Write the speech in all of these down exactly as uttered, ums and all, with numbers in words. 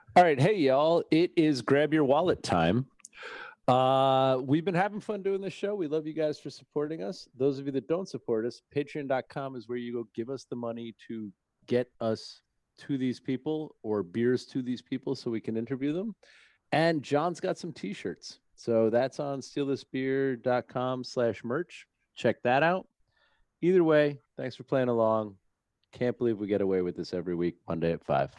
All right, hey y'all, it is grab your wallet time. Uh, we've been having fun doing this show. We love you guys for supporting us. Those of you that don't support us, patreon dot com is where you go give us the money to get us to these people or beers to these people so we can interview them. And John's got some t-shirts. So that's on steal this beer dot com slash merch. Check that out. Either way, thanks for playing along. Can't believe we get away with this every week, Monday at five.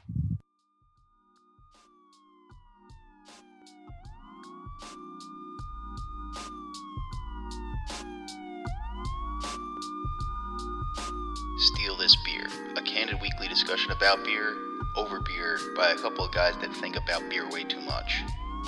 Steal This Beer, a candid weekly discussion about beer, over beer, by a couple of guys that think about beer way too much.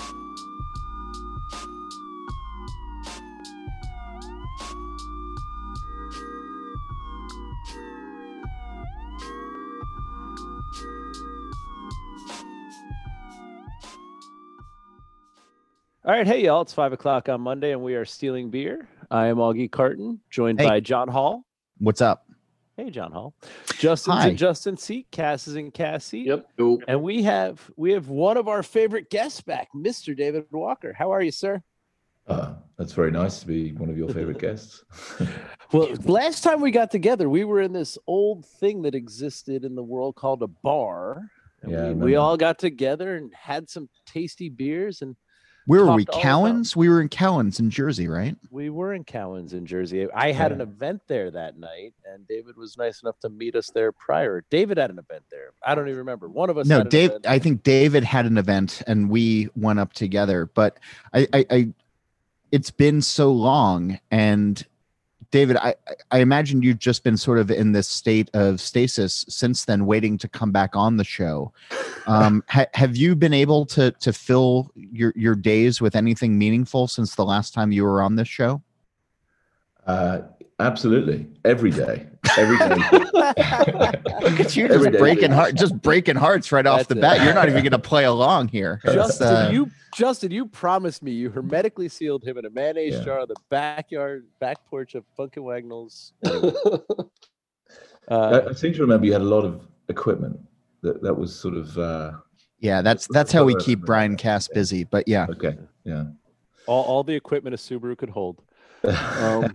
All right, hey y'all, it's five o'clock on Monday and we are stealing beer. I am Augie Carton, joined Hey. by John Hall. What's up? Hey, John Hall. Justin's Hi. in Justin's seat, Cass is in Cass' seat. Yep. And we have we have one of our favorite guests back, Mister David Walker. How are you, sir? Uh, that's very nice to be one of your favorite guests. Well, last time we got together, we were in this old thing that existed in the world called a bar. And Yeah, I we, we remember. all got together and had some tasty beers, and Where were we? Talked all about- Cowens? We were in Cowens in Jersey, right? we were in Cowens in Jersey. I had Yeah. an event there that night, and David was nice enough to meet us there prior. David had an event there. I don't even remember. One of us No, had an Dave. event. I think David had an event and we went up together. But I, I, I it's been so long, and David, I, I imagine you've just been sort of in this state of stasis since then, waiting to come back on the show. Um, ha, have you been able to to fill your your days with anything meaningful since the last time you were on this show? Uh, absolutely, every day, every day. Look at you, Every just day. breaking heart, just breaking hearts right off That's the it. bat. You're not even going to play along here. It's, Justin, uh, you Justin, you promised me you hermetically sealed him in a mayonnaise Yeah. jar on the backyard back porch of Funkin' Wagnalls. Anyway, I, uh, I seem to remember you had a lot of equipment that that was sort of uh, yeah, that's that's how we Cover keep it. Brian Cass busy. But yeah, okay. Yeah. all, all the equipment a Subaru could hold. Um,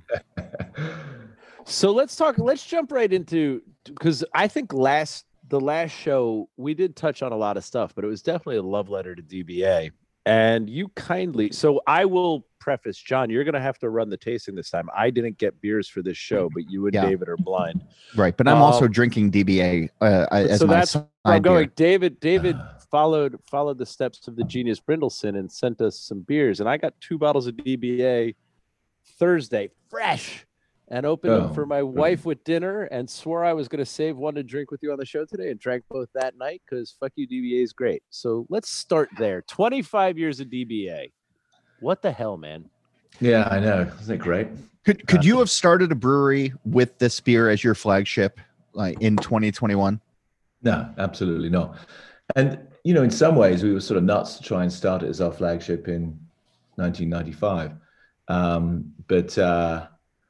So let's talk. Let's jump right into, because I think last the last show we did touch on a lot of stuff, but it was definitely a love letter to D B A. And you kindly, so I will preface, John, you're going to have to run the tasting this time. I didn't get beers for this show, but you and Yeah. David are blind. right. But I'm also Um, drinking D B A uh, as so my that's side where I'm going. beer. David, David followed followed the steps of the genius Brindleson and sent us some beers, and I got two bottles of D B A Thursday, fresh, and opened them Oh, for my brilliant. wife with dinner, and swore I was going to save one to drink with you on the show today, and drank both that night because fuck you, D B A is great. So let's start there. twenty-five years of D B A. What the hell, man? Yeah, I know. Isn't it great? Could could you have started a brewery with this beer as your flagship, like in twenty twenty-one? No, absolutely not. And you know, in some ways, we were sort of nuts to try and start it as our flagship in nineteen ninety-five. Um, but uh,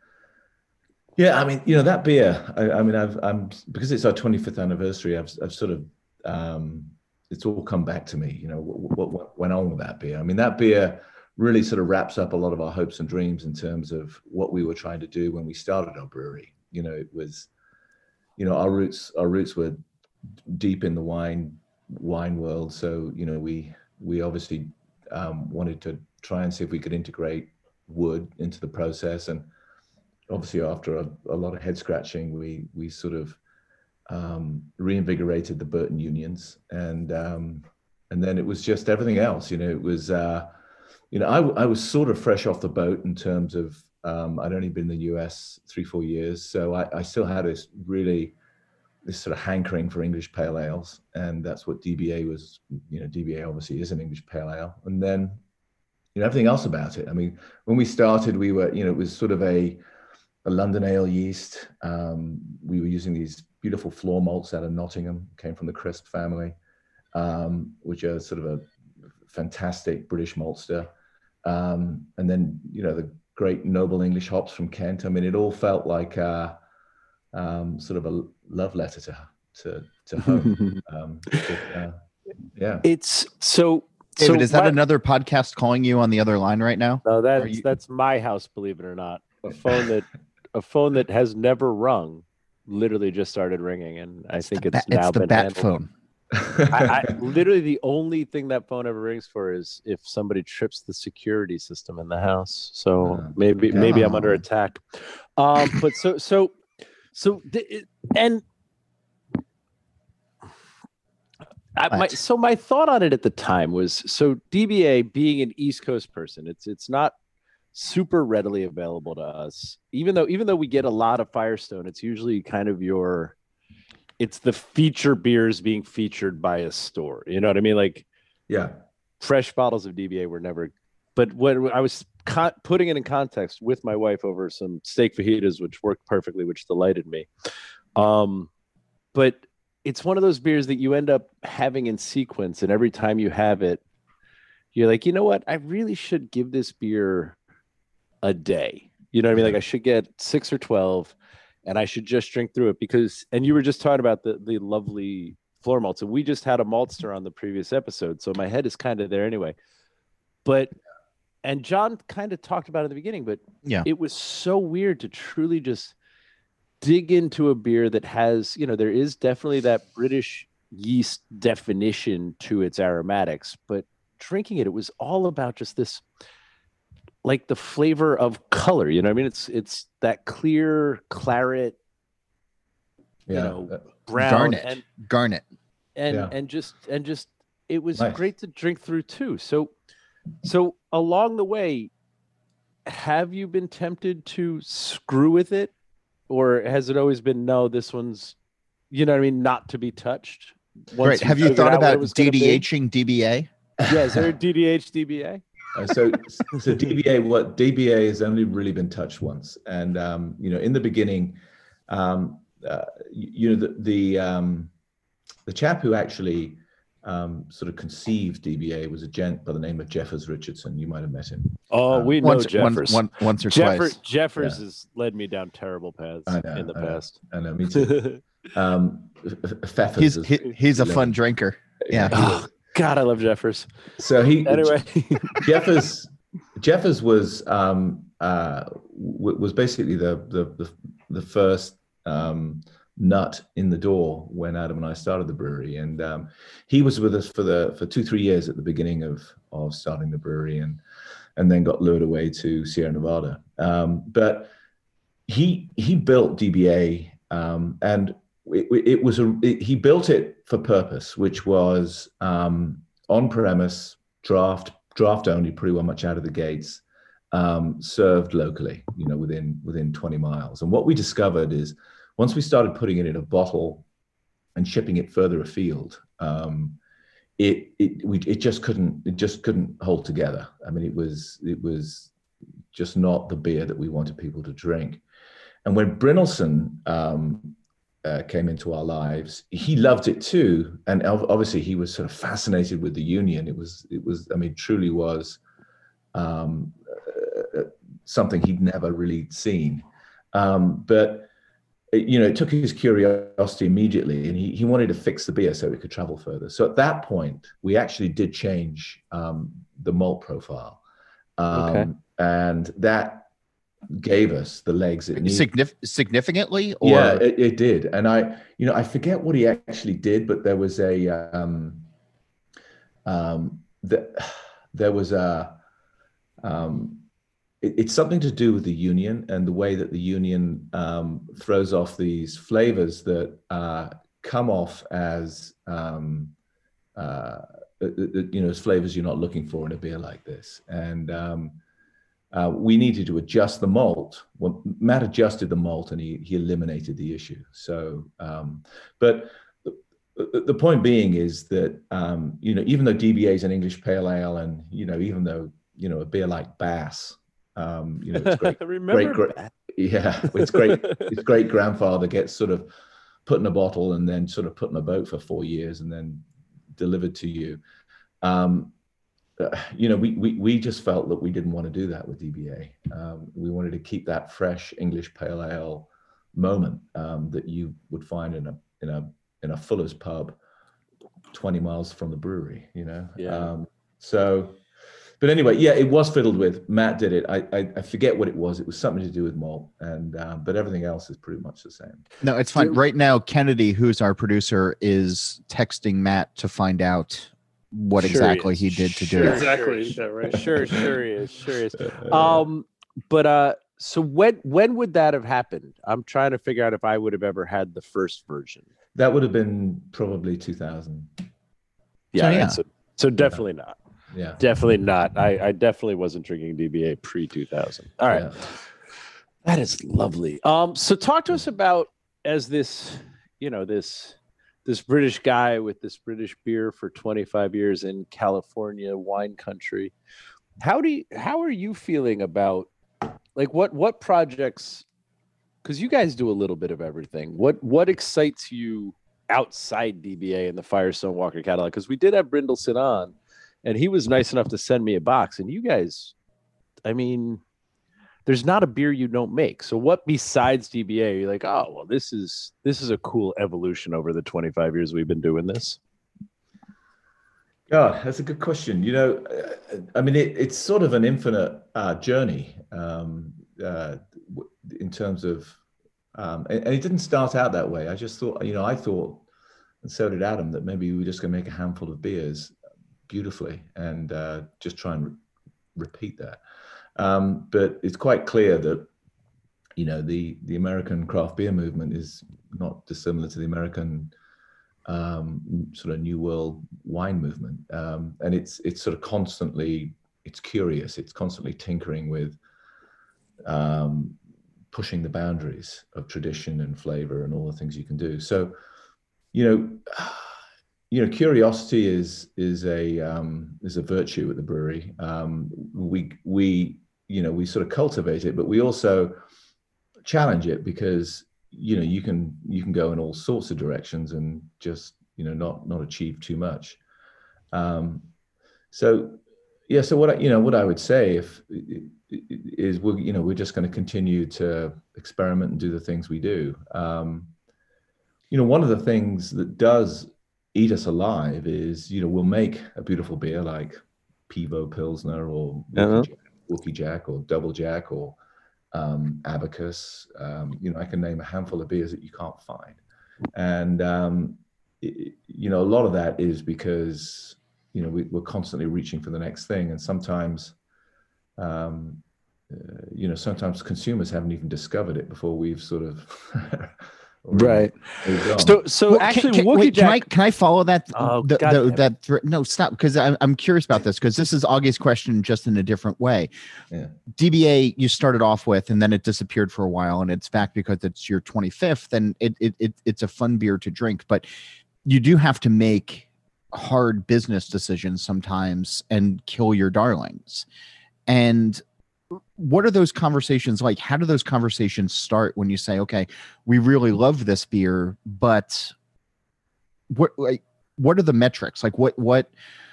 yeah, I mean, you know, that beer. I, I mean, I've I'm because it's our twenty-fifth anniversary. I've I've sort of um, it's all come back to me. You know, what, what, what went on with that beer? I mean, that beer really sort of wraps up a lot of our hopes and dreams in terms of what we were trying to do when we started our brewery. You know, it was, you know, our roots our roots were deep in the wine wine world. So, you know, we we obviously um, wanted to try and see if we could integrate wood into the process. And obviously after a, a lot of head scratching, we we sort of um, reinvigorated the Burton Unions. And um, and then it was just everything else. You know, it was, uh, you know, I, I was sort of fresh off the boat in terms of, um, I'd only been in the U S three, four years. So I, I still had this really, this sort of hankering for English pale ales. And that's what D B A was, you know, D B A obviously is an English pale ale. And then, you know, everything else about it. I mean, when we started, we were, you know, it was sort of a, a London ale yeast. Um, we were using these beautiful floor malts out of Nottingham, came from the Crisp family, um, which are sort of a fantastic British maltster. Um, and then, you know, the great noble English hops from Kent. I mean, it all felt like a, um, sort of a love letter to to, to home. um, but, uh, Yeah. It's so. David, so is that my- another podcast calling you on the other line right now? No, that's Are you- that's my house. Believe it or not, a phone that a phone that has never rung, literally just started ringing, and I think the it's ba- now it's the been bat handled. phone. I, I literally the only thing that phone ever rings for is if somebody trips the security system in the house. So Oh, maybe okay. maybe I'm under Oh. attack. Um, but so so so th- and I, my, What? so my thought on it at the time was so D B A being an East Coast person, it's it's not super readily available to us. Even though even though we get a lot of Firestone, it's usually kind of your it's the feature beers being featured by a store. You know what I mean? Like Yeah. fresh bottles of D B A were never. But when I was con- putting it in context with my wife over some steak fajitas, which worked perfectly, which delighted me. Um, but it's one of those beers that you end up having in sequence, and every time you have it, you're like, you know what? I really should give this beer a day. You know what I mean? Like I should get six or twelve, and I should just drink through it because. And you were just talking about the the lovely floor malts, and we just had a maltster on the previous episode, so my head is kind of there anyway. But and John kind of talked about it at the beginning, but Yeah. it was so weird to truly just dig into a beer that has, you know, there is definitely that British yeast definition to its aromatics, but drinking it, it was all about just this, like the flavor of color. You know what I mean? It's it's that clear claret, Yeah. you know, Uh, brown Garnet. and Garnet. and Yeah. and just and just it was Nice. great to drink through too. So so along the way, have you been tempted to screw with it, or has it always been no, this one's, you know what I mean, not to be touched? Great. Have you figured thought out what it about was gonna be? DDHing D B A? Yeah, is there a D D H D B A? Uh, so, so D B A, what D B A has only really been touched once, and um, you know, in the beginning, um, uh, you, you know, the the, um, the chap who actually um, sort of conceived D B A was a gent by the name of Jeffers Richardson. You might have met him. Oh, Um, we know Once, once, Jeffers. one, once or Jeffer, twice. Jeffers Yeah. has led me down terrible paths I know, in the I know. past. I know, me too. um, Pfeffers He's is- he, he's a you know, fun drinker. Yeah. he Oh, was- God, I love Jeffers. So he Anyway, Jeffers Jeffers was um, uh, w- was basically the the the, the first um, nut in the door when Adam and I started the brewery, and um, he was with us for the for two three years at the beginning of of starting the brewery, and and then got lured away to Sierra Nevada. Um, but he he built D B A, um, and it, it was a it, he built it for purpose, which was um, on premise, draft draft only, pretty well much out of the gates, um, served locally, you know, within within twenty miles. And what we discovered is once we started putting it in a bottle and shipping it further afield, um, it it we it just couldn't it just couldn't hold together. I mean, it was it was just not the beer that we wanted people to drink. And when Brynildson um, uh, came into our lives, he loved it too, and ob- obviously he was sort of fascinated with the Union. It was it was I mean, truly was um, uh, something he'd never really seen. Um, but it, you know, it took his curiosity immediately, and he he wanted to fix the beer so it could travel further. So at that point, we actually did change um, the malt profile, um, Okay. and that gave us the legs it needed. Signif- significantly, or Yeah, it, it did. And I, you know, I forget what he actually did, but there was a, um, um, the, there was a, um, it, it's something to do with the Union and the way that the Union um, throws off these flavors that uh, come off as, um, uh, you know, as flavors you're not looking for in a beer like this. And, um, Uh, we needed to adjust the malt. Well, Matt adjusted the malt, and he he eliminated the issue. So, um, but the, the point being is that um, you know, even though D B A is an English pale ale, and you know, even though you know a beer like Bass, um, you know, it's great, Remember great, that? yeah, its great, its great grandfather gets sort of put in a bottle and then sort of put in a boat for four years and then delivered to you. Um, Uh, you know, we, we we just felt that we didn't want to do that with D B A. Um, we wanted to keep that fresh English pale ale moment um, that you would find in a in a in a Fuller's pub twenty miles from the brewery, you know? Yeah. Um, so, but anyway, yeah, it was fiddled with. Matt did it. I, I, I forget what it was. It was something to do with malt, and um, but everything else is pretty much the same. No, it's fine. Right now, Kennedy, who's our producer, is texting Matt to find out what Sure exactly is. he did to Sure, do it. Exactly. Yeah, right. Sure, sure he is. Sure he is. Um, but uh, so when when would that have happened? I'm trying to figure out if I would have ever had the first version. That would have been probably two thousand. Yeah, So, yeah. So, so definitely not. Yeah. Definitely not. I, I definitely wasn't drinking D B A pre two thousand. All right. Yeah. That is lovely. Um, so talk to us about, as this, you know, this this British guy with this British beer for twenty-five years in California wine country. How do you, how are you feeling about, like, what what projects, because you guys do a little bit of everything. What what excites you outside D B A and the Firestone Walker catalog? Because we did have Brindleson on, and he was nice enough to send me a box. And you guys, I mean, there's not a beer you don't make. So what besides D B A, you're like, oh, well, this is this is a cool evolution over the twenty-five years we've been doing this? Yeah, that's a good question. You know, uh, I mean, it, it's sort of an infinite uh, journey um, uh, w- in terms of, um, and, and it didn't start out that way. I just thought, you know, I thought, and so did Adam, that maybe we were just going to make a handful of beers beautifully and uh, just try and re- repeat that. Um, but it's quite clear that, you know, the the American craft beer movement is not dissimilar to the American um, sort of New World wine movement, um, and it's it's sort of constantly, it's curious, it's constantly tinkering with um, pushing the boundaries of tradition and flavor and all the things you can do. So, you know, you know, curiosity is is a um, is a virtue at the brewery. Um, we we you know we sort of cultivate it, but we also challenge it, because you know you can you can go in all sorts of directions and just you know not not achieve too much. Um, so yeah, so what I, you know what I would say if is we're you know we're just going to continue to experiment and do the things we do. Um, you know, one of the things that does eat us alive is, you know, we'll make a beautiful beer like Pivo Pilsner or Uh-huh. Wookie, Jack, Wookie Jack or Double Jack or um, Abacus. Um, you know, I can name a handful of beers that you can't find. And, um, it, you know, a lot of that is because, you know, we, we're constantly reaching for the next thing. And sometimes, um, uh, you know, sometimes consumers haven't even discovered it before we've sort of... Right. moved on. So so Well, actually, can, can, Wookie wait, can I Jack. can I follow that? Oh, the, God the, damn it. that thr- no, stop, because I'm I'm curious about this, because this is Augie's question just in a different way. Yeah. D B A you started off with, and then it disappeared for a while, and it's back because it's your twenty-fifth, and it it, it it's a fun beer to drink, but you do have to make hard business decisions sometimes and kill your darlings. And what are those conversations like? How do those conversations start when you say, okay, we really love this beer, but what, like, what are the metrics? Like what, what,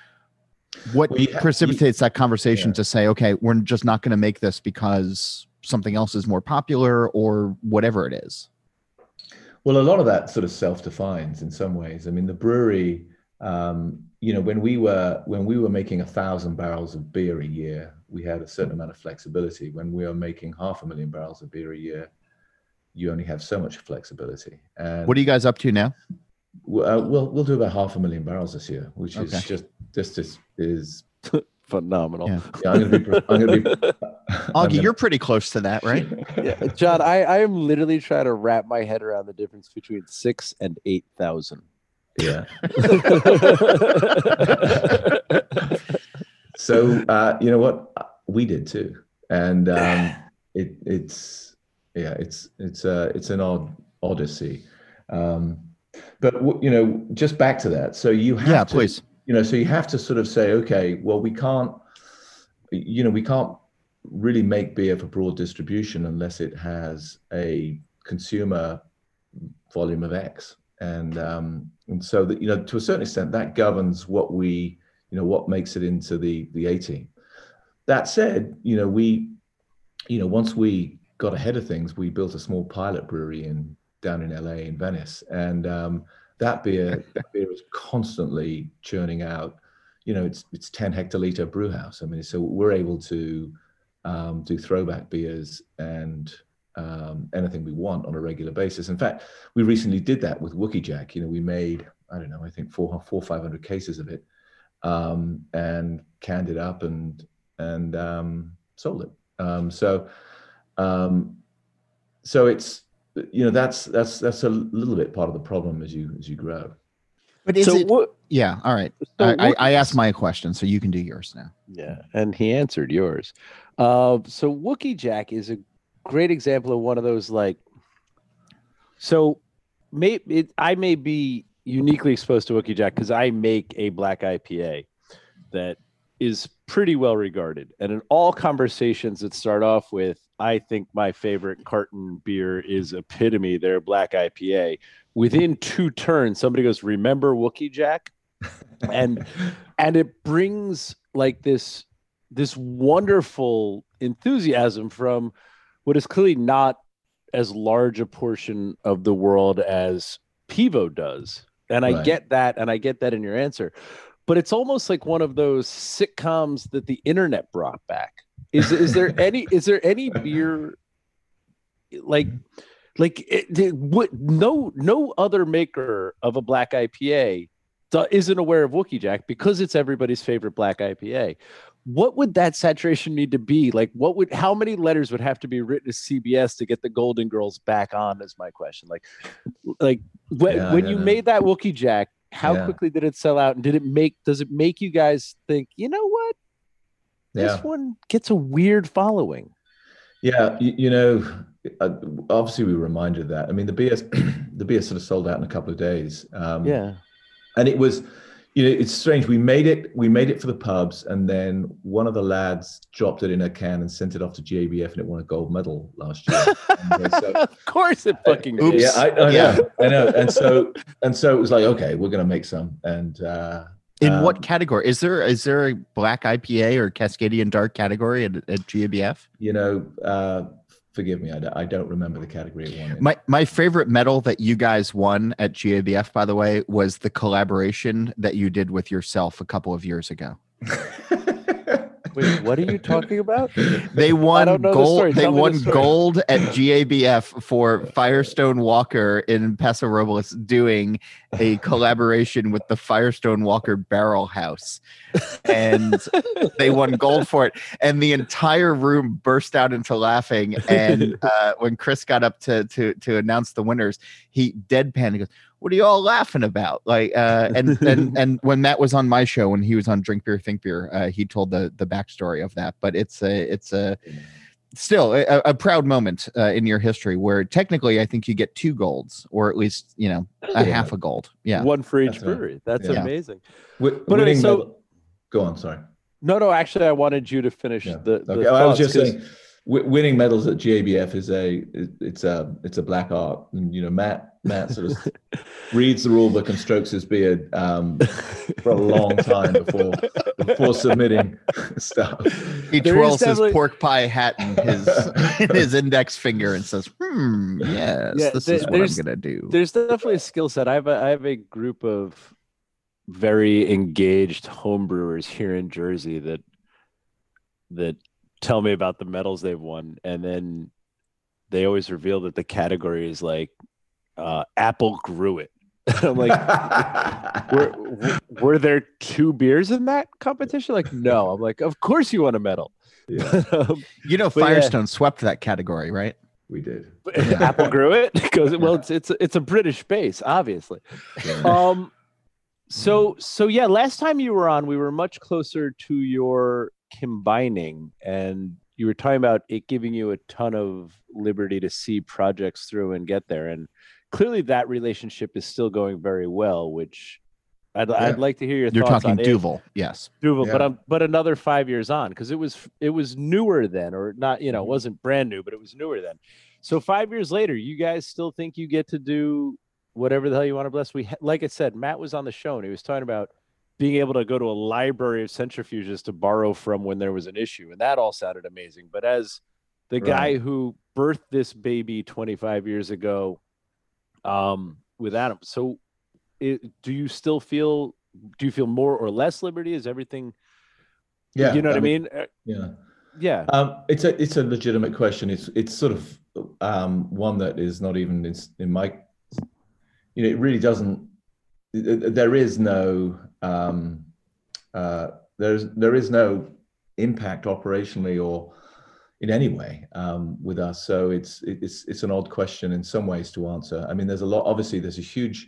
what Well, you ha- precipitates that conversation yeah. to say, okay, we're just not going to make this because something else is more popular or whatever it is? Well, a lot of that sort of self-defines in some ways. I mean, the brewery, um, you know, when we were when we were making a thousand barrels of beer a year, we had a certain amount of flexibility. When we are making half a million barrels of beer a year, you only have so much flexibility. And What are you guys up to now? uh, we'll we'll do about half a million barrels this year, which Okay. is just just is is. Phenomenal. Yeah. Yeah, I'm gonna be. I'm gonna be. Augie, I'm gonna- you're pretty close to that, right? Yeah, John, I, I am literally trying to wrap my head around the difference between six and eight thousand. Yeah. So uh, you know what, we did too, and um, it it's yeah it's it's uh, it's an odd odyssey, um, but w- you know just back to that. So you have Yeah, to, please. you know so you have to sort of say, okay, well we can't you know we can't really make beer for broad distribution unless it has a consumer volume of X, and um, and so that you know to a certain extent that governs what we you know what makes it into the the A team. That said, you know we you know once we got ahead of things, we built a small pilot brewery in down in L A in Venice, and um, That beer, that beer is constantly churning out. You know, it's it's ten hectoliter brew house. I mean, so we're able to um, do throwback beers and um, anything we want on a regular basis. In fact, we recently did that with Wookie Jack. You know, we made, I don't know, I think four, four, five hundred cases of it, um, and canned it up and and um, sold it. Um, so, um, so it's, you know, that's that's that's a little bit part of the problem as you as you grow. But is So it? what? Yeah. All right. So I, I, what- I asked my question, so you can do yours now. Yeah, and he answered yours. Uh, so Wookie Jack is a great example of one of those like. So, may it, I may be uniquely exposed to Wookie Jack because I make a black I P A that is pretty well regarded, and in all conversations that start off with, "I think my favorite carton beer is Epitome, their black I P A." Within two turns, somebody goes, "Remember Wookie Jack?" and and it brings like this this wonderful enthusiasm from what is clearly not as large a portion of the world as Pivo does. And I Right. get that, and I get that in your answer. But it's almost like one of those sitcoms that the internet brought back. Is is there any is there any beer like like it, it, what, no no other maker of a black I P A do- isn't aware of Wookie Jack because it's everybody's favorite black I P A. What would that saturation need to be? Like, what would how many letters would have to be written to C B S to get the Golden Girls back on? Is my question. Like, like when, Yeah, when yeah, you no. made that Wookie Jack, how Yeah. quickly did it sell out? And did it make does it make you guys think, you know what? This Yeah. one gets a weird following. Yeah, you, you know, uh, obviously we were reminded of that. I mean, the beer, the beer sort of sold out in a couple of days. Um, Yeah. and it was, you know, it's strange. We made it, we made it for the pubs, and then one of the lads dropped it in a can and sent it off to J B F, and it won a gold medal last year. And, uh, so, Of course it fucking Oops. did. yeah, I, I Yeah. know, I know. And so, and so it was like, okay, we're gonna make some. And uh, In um, what category is there? Is there a black I P A or Cascadian Dark category at, at G A B F? you know, uh, forgive me, I don't, I don't remember the category it won in. My my favorite medal that you guys won at G A B F, by the way, was the collaboration that you did with yourself a couple of years ago. Wait, what are you talking about? They won don't know the gold. story. They Tell me the won story. gold at G A B F for Firestone Walker in Paso Robles doing a collaboration with the Firestone Walker Barrel House, and they won gold for it. And the entire room burst out into laughing. And uh, when Chris got up to to to announce the winners, he deadpan. He goes, "What are you all laughing about?" Like, uh, and and and when Matt was on my show, when he was on Drink Beer Think Beer, uh, he told the the backstory of that. But it's a it's a still a, a proud moment uh, in your history where technically I think you get two golds, or at least you know a Yeah. half a gold. Yeah. One for each That's right. brewery. That's Yeah. amazing. Wi- But anyway, winning so- medal- go on, sorry. No, no, actually I wanted you to finish Yeah. the, the Okay, I was thoughts, just 'cause- saying, w- winning medals at G A B F is a it's a it's a black art, and you know Matt Matt sort of reads the rule book and strokes his beard um, for a long time before before submitting stuff. He There twirls is his definitely- pork pie hat in his in his index finger and says, "Hmm, yes, Yeah, this there- is what I'm there's- gonna do." There's definitely a skill set. I have a I have a group of very engaged homebrewers here in Jersey that that tell me about the medals they've won, and then they always reveal that the category is like uh, Apple grew it. I'm like, were, were were there two beers in that competition? Like, no. I'm like, of course you won a medal. Yeah, Um, You know, But yeah. Firestone swept that category, right? we did. but Apple grew it because well, it's it's it's a British base, obviously. Yeah. Um, so so yeah, last time you were on, we were much closer to your combining, and you were talking about it giving you a ton of liberty to see projects through and get there, and clearly that relationship is still going very well, which I'd, I'd like to hear your You're thoughts talking on it. Duval, yes. Duval, but Yeah. um, but another five years on, because it was it was newer then, or not, you know, it Mhm. wasn't brand new, but it was newer then. So five years later, you guys still think you get to do whatever the hell you want to bless? We ha- like I said, Matt was on the show and he was talking about being able to go to a library of centrifuges to borrow from when there was an issue, and that all sounded amazing. But as the guy Right. who birthed this baby twenty-five years ago, um, with Adam, so it, do you still feel? Do you feel more or less liberty? Is everything? Yeah, You know what I mean, mean? Uh, yeah. Yeah. Um, it's a it's a legitimate question. It's it's sort of um, one that is not even in, in my. You know, it really doesn't. There is no um, uh, there's there is no impact operationally or in any way um, with us. So it's it's it's an odd question in some ways to answer. I mean, there's a lot. Obviously, there's a huge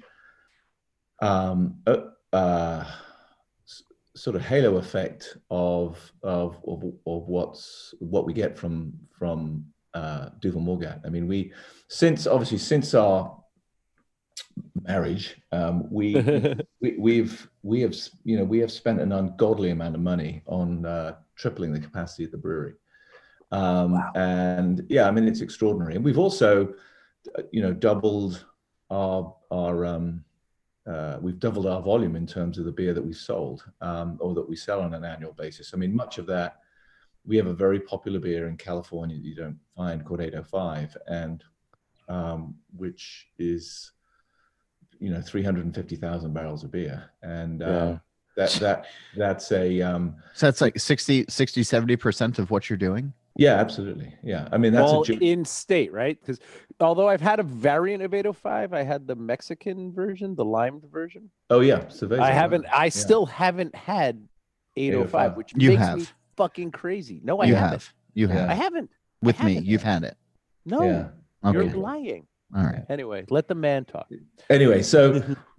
um, uh, uh, sort of halo effect of of of, of what's what we get from from uh, Duvel Morgat. I mean, we since obviously since our marriage, um, we, we we've we have you know we have spent an ungodly amount of money on uh, tripling the capacity of the brewery. Um, Wow. And yeah, I mean, it's extraordinary. And we've also, you know, doubled our our um, uh, we've doubled our volume in terms of the beer that we sold um, or that we sell on an annual basis. I mean, much of that, we have a very popular beer in California that you don't find called eight oh five, and um, which is, you know, three hundred fifty thousand barrels of beer. And um, Yeah. that that that's a um, So that's like sixty, sixty, seventy percent of what you're doing. yeah, absolutely. Yeah. I mean, that's All a ju- in state, right? Because although I've had a variant of eight oh five, I had the Mexican version, the limed version. oh yeah, Cerveza, I haven't. right? I Yeah. still haven't had eight oh five, eight oh five. which You makes have. me fucking crazy. No, I You haven't. have. You have. Yeah. I haven't. I With me, haven't. you've had it. No, Yeah. you're Okay. lying. All right. Anyway, let the man talk. Anyway, so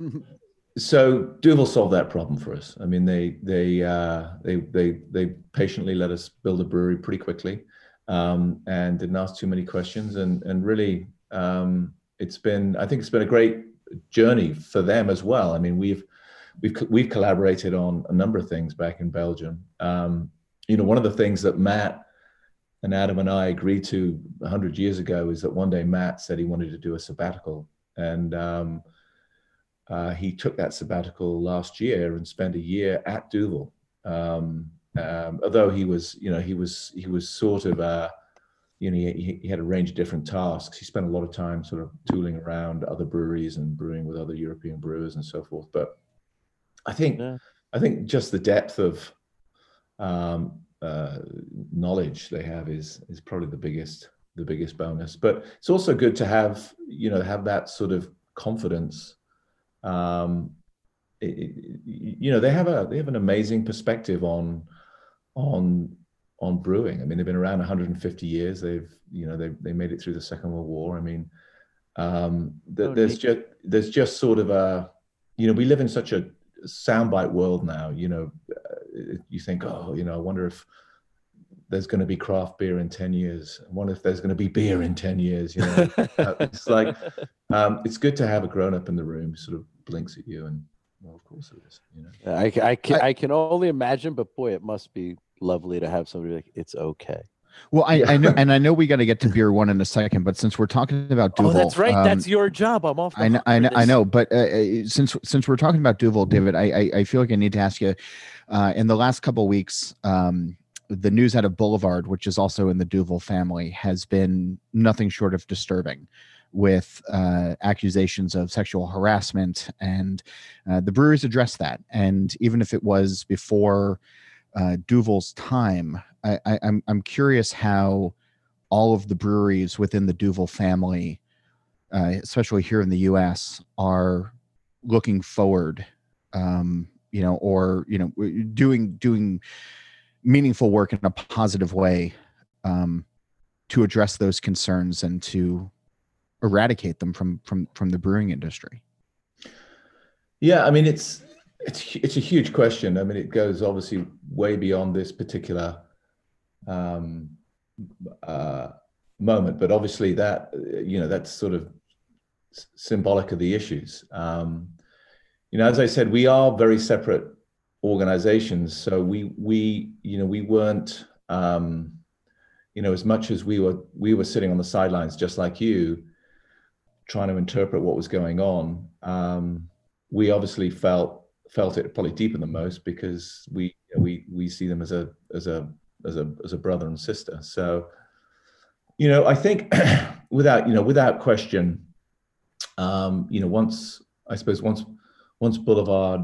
so Duvel solved that problem for us. I mean, they they uh, they they they patiently let us build a brewery pretty quickly, um, and didn't ask too many questions. And and really, um, it's been I think it's been a great journey for them as well. I mean, we've we've we've collaborated on a number of things back in Belgium. Um, you know, one of the things that Matt and Adam and I agreed to a hundred years ago is that one day Matt said he wanted to do a sabbatical, and um, uh, he took that sabbatical last year and spent a year at Duvel. Um, um, although he was, you know, he was he was sort of, uh, you know, he, he had a range of different tasks. He spent a lot of time sort of tooling around other breweries and brewing with other European brewers and so forth. But I think Yeah. I think just the depth of um, uh, knowledge they have is is probably the biggest the biggest bonus. But it's also good to have you know have that sort of confidence. Um, it, it, you know they have a they have an amazing perspective on on on brewing. I mean, they've been around one hundred fifty years. They've you know they they made it through the Second World War. I mean, um, th- Oh, there's neat. just there's just sort of a you know we live in such a soundbite world now. You know, uh, you think, oh, you know, I wonder if there's going to be craft beer in ten years. I wonder if there's going to be beer in ten years. You know, uh, it's like um, it's good to have a grown up in the room who sort of blinks at you and, well, of course it is. You know, I, I can I- I can only imagine, but boy, it must be lovely to have somebody like it's okay. Well, I, I know, and I know we got to get to beer one in a second, but since we're talking about Duvel, Oh, that's right. um, that's your job. I'm off. the I know, hook I for know, I this. know, but uh, uh, since since we're talking about Duvel, David, I I, I feel like I need to ask you. Uh, in the last couple of weeks, um, the news out of Boulevard, which is also in the Duvel family, has been nothing short of disturbing, with uh, accusations of sexual harassment, and uh, the breweries addressed that. And even if it was before uh, Duvel's time, I, I, I'm I'm curious how all of the breweries within the Duvel family, uh, especially here in the U S, are looking forward, um, you know, or you know, doing doing meaningful work in a positive way um, to address those concerns and to eradicate them from from from the brewing industry. yeah. I mean, it's it's it's a huge question. I mean, it goes obviously way beyond this particular um, uh, moment, but obviously that uh, you know that's sort of s- symbolic of the issues. Um, you know, as I said, we are very separate organizations, so we we you know we weren't um, you know as much as we were we were sitting on the sidelines just like you, trying to interpret what was going on. Um, we obviously felt felt it probably deeper than most because we we we see them as a as a as a as a brother and sister. So, you know, I think without you know without question, um, you know, once I suppose once once Boulevard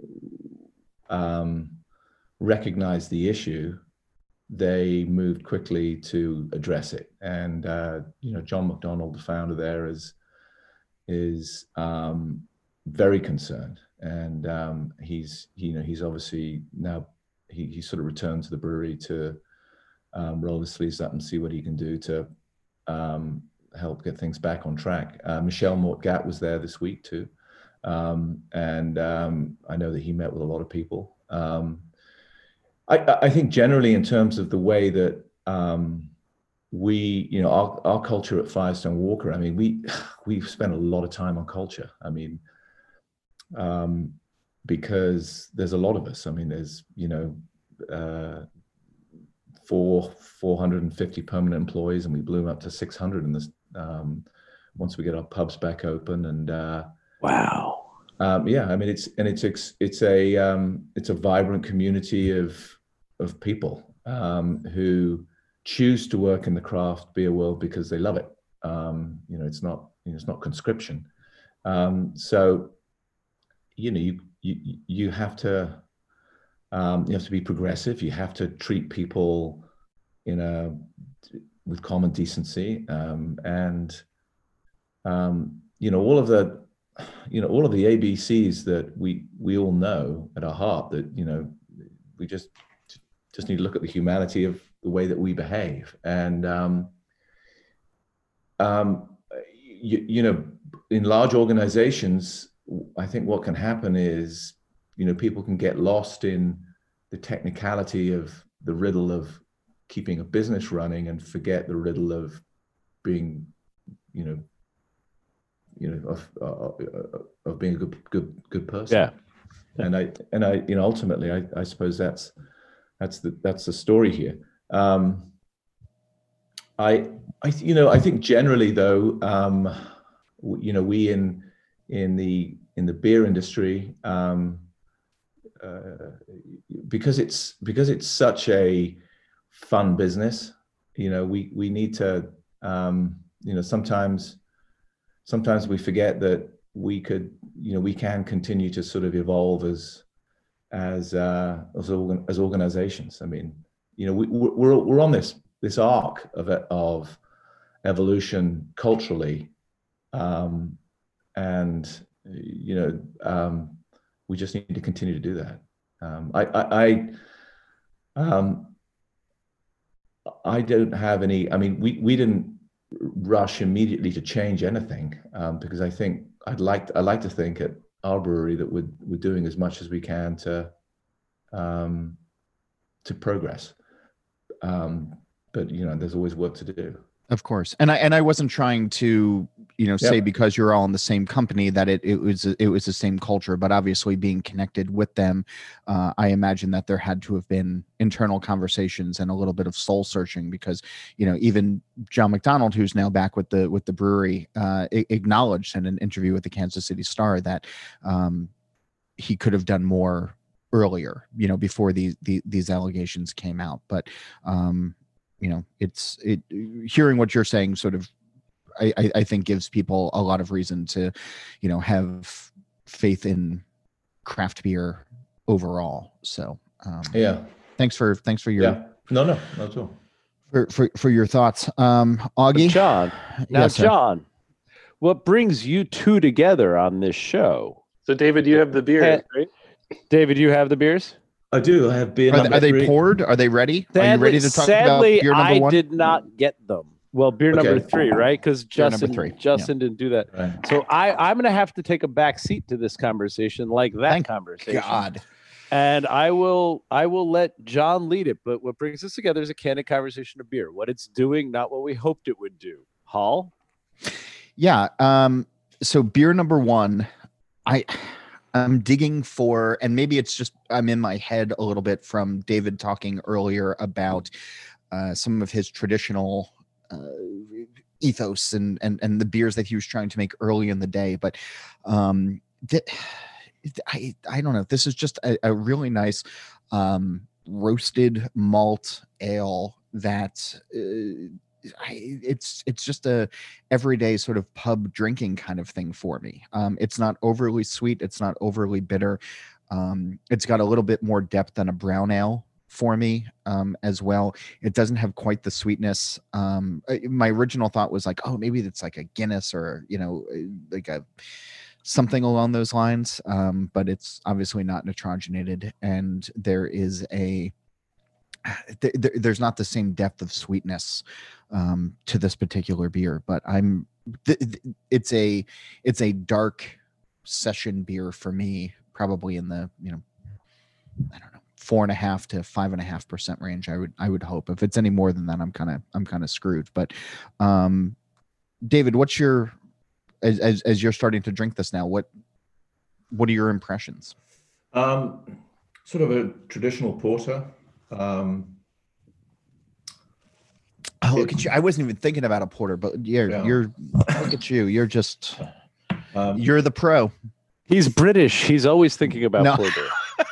um, recognized the issue, they moved quickly to address it. And uh, you know, John McDonald, the founder there, is is um, very concerned, and um, he's you know he's obviously now he he sort of returned to the brewery to um, roll his sleeves up and see what he can do to um, help get things back on track. Uh, Michel Mortgat was there this week too, um, and um, I know that he met with a lot of people. Um, I, I think generally in terms of the way that um, we, you know, our, our culture at Firestone Walker, I mean, we, we've spent a lot of time on culture. I mean, um, because there's a lot of us. I mean, there's, you know, uh, four, four hundred fifty permanent employees, and we blew them up to six hundred in this, um, once we get our pubs back open. And uh, wow. Um, yeah, I mean, it's, and it's, it's, it's a, um, it's a vibrant community of, of people um, who choose to work in the craft beer world because they love it. Um, you know, it's not, you know, it's not conscription. Um, so, you know, you, you, you have to, um, you have to be progressive. You have to treat people in a, with common decency. Um, and, um, you know, all of the, you know, all of the A B Cs that we, we all know at our heart that, you know, we just, just need to look at the humanity of the way that we behave. And, um, um, you, you know, in large organizations, I think what can happen is, you know, people can get lost in the technicality of the riddle of keeping a business running and forget the riddle of being, you know, you know, of, uh, of being a good, good, good person. Yeah. And I, and I, you know, ultimately, I, I suppose that's, that's the, that's the story here. Um, I, I, you know, I think generally though, um, you know, we in, in the, in the beer industry, um, uh, because it's, because it's such a fun business, you know, we, we need to, um, you know, sometimes, sometimes we forget that we could, you know, we can continue to sort of evolve as, as, uh, as, organ, as organizations. I mean, you know, we, we're, we're on this, this arc of, of evolution culturally. Um, and, you know, um, we just need to continue to do that. Um, I, I, I, um, I don't have any, I mean, we, we didn't rush immediately to change anything um, because I think I'd like, I like to think at our brewery that we're, we're doing as much as we can to, um, to progress. Um, but, you know, there's always work to do. Of course. And I, and I wasn't trying to, you know, say Yep. because you're all in the same company that it, it was, it was the same culture, but obviously being connected with them, uh, I imagine that there had to have been internal conversations and a little bit of soul searching because, you know, even John McDonald, who's now back with the, with the brewery, uh, acknowledged in an interview with the Kansas City Star that, um, he could have done more earlier, you know, before these, the, these allegations came out. But, um, you know, it's it hearing what you're saying sort of, I, I, I think gives people a lot of reason to, you know, have faith in craft beer overall. So, um, Yeah. Thanks for, thanks for your, Yeah. No, no, not at all. For, for, for your thoughts. Um, Augie. John. Now, Yes, sir. John, what brings you two together on this show? So, David, you have the beers, right? David, you have the beers? I do. I have beer Are, number they, are they three. poured? Are they ready? Sadly, are you ready to talk sadly, about beer number I one? did not get them. Well, beer number Okay. three, right? Because Beer number Justin, three, Justin didn't do that. Right. So I, I'm going to have to take a back seat to this conversation, like that Thank conversation. God. And I will, I will let John lead it. But what brings us together is a candid conversation of beer. What it's doing, not what we hoped it would do. Hall. Yeah. Um, so beer number one, I, I'm digging for, and maybe it's just, I'm in my head a little bit from David talking earlier about uh, some of his traditional uh, ethos and, and, and the beers that he was trying to make early in the day. But um, th- I, I don't know. This is just a, a really nice um, roasted malt ale that uh, I, it's it's just a everyday sort of pub drinking kind of thing for me. Um, it's not overly sweet. It's not overly bitter. Um, it's got a little bit more depth than a brown ale for me um, as well. It doesn't have quite the sweetness. Um, my original thought was like, oh, maybe it's like a Guinness or, you know, like a something along those lines. Um, but it's obviously not nitrogenated, and there is a th- th- there's not the same depth of sweetness um, to this particular beer. But I'm th- th- it's a it's a dark session beer for me, probably in the, you know, I don't know, four and a half to five and a half percent range. I would I would hope. If it's any more than that, I'm kind of I'm kind of screwed. But um, David, what's your as, as as you're starting to drink this now, what what are your impressions? Um, sort of a traditional porter. Um, oh, look at you! I wasn't even thinking about a porter, but you're Yeah. you're look at you. You're just um, you're the pro. He's British. He's always thinking about No. porter.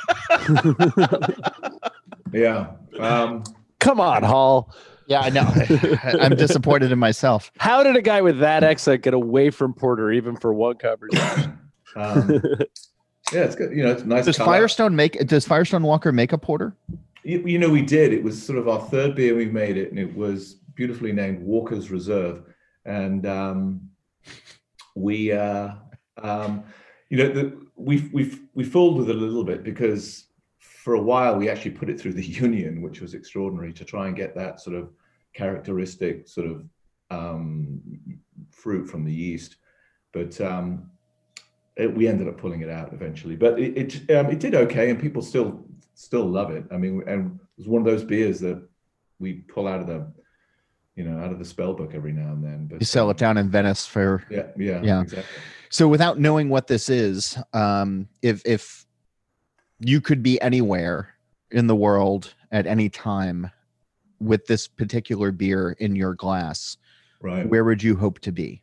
yeah. Um, Come on, Hall. Yeah, I know. I'm disappointed in myself. How did a guy with that accent get away from porter even for one conversation? um, yeah, it's good. You know, it's nice. Does color. Firestone make? Does Firestone Walker make a porter? You, you know, we did. It was sort of our third beer we made it, and it was beautifully named Walker's Reserve. And um, we, uh, um, you know, the, we we we fooled with it a little bit because for a while we actually put it through the union, which was extraordinary, to try and get that sort of characteristic sort of um, fruit from the yeast. But um, it, we ended up pulling it out eventually. But it it, um, it did okay, and people still still love it. I mean, and it was one of those beers that we pull out of the, you know, out of the spell book every now and then. But You sell um, it down in Venice for Yeah, yeah, Yeah. exactly. So without knowing what this is, um, if if you could be anywhere in the world at any time with this particular beer in your glass, Right. where would you hope to be?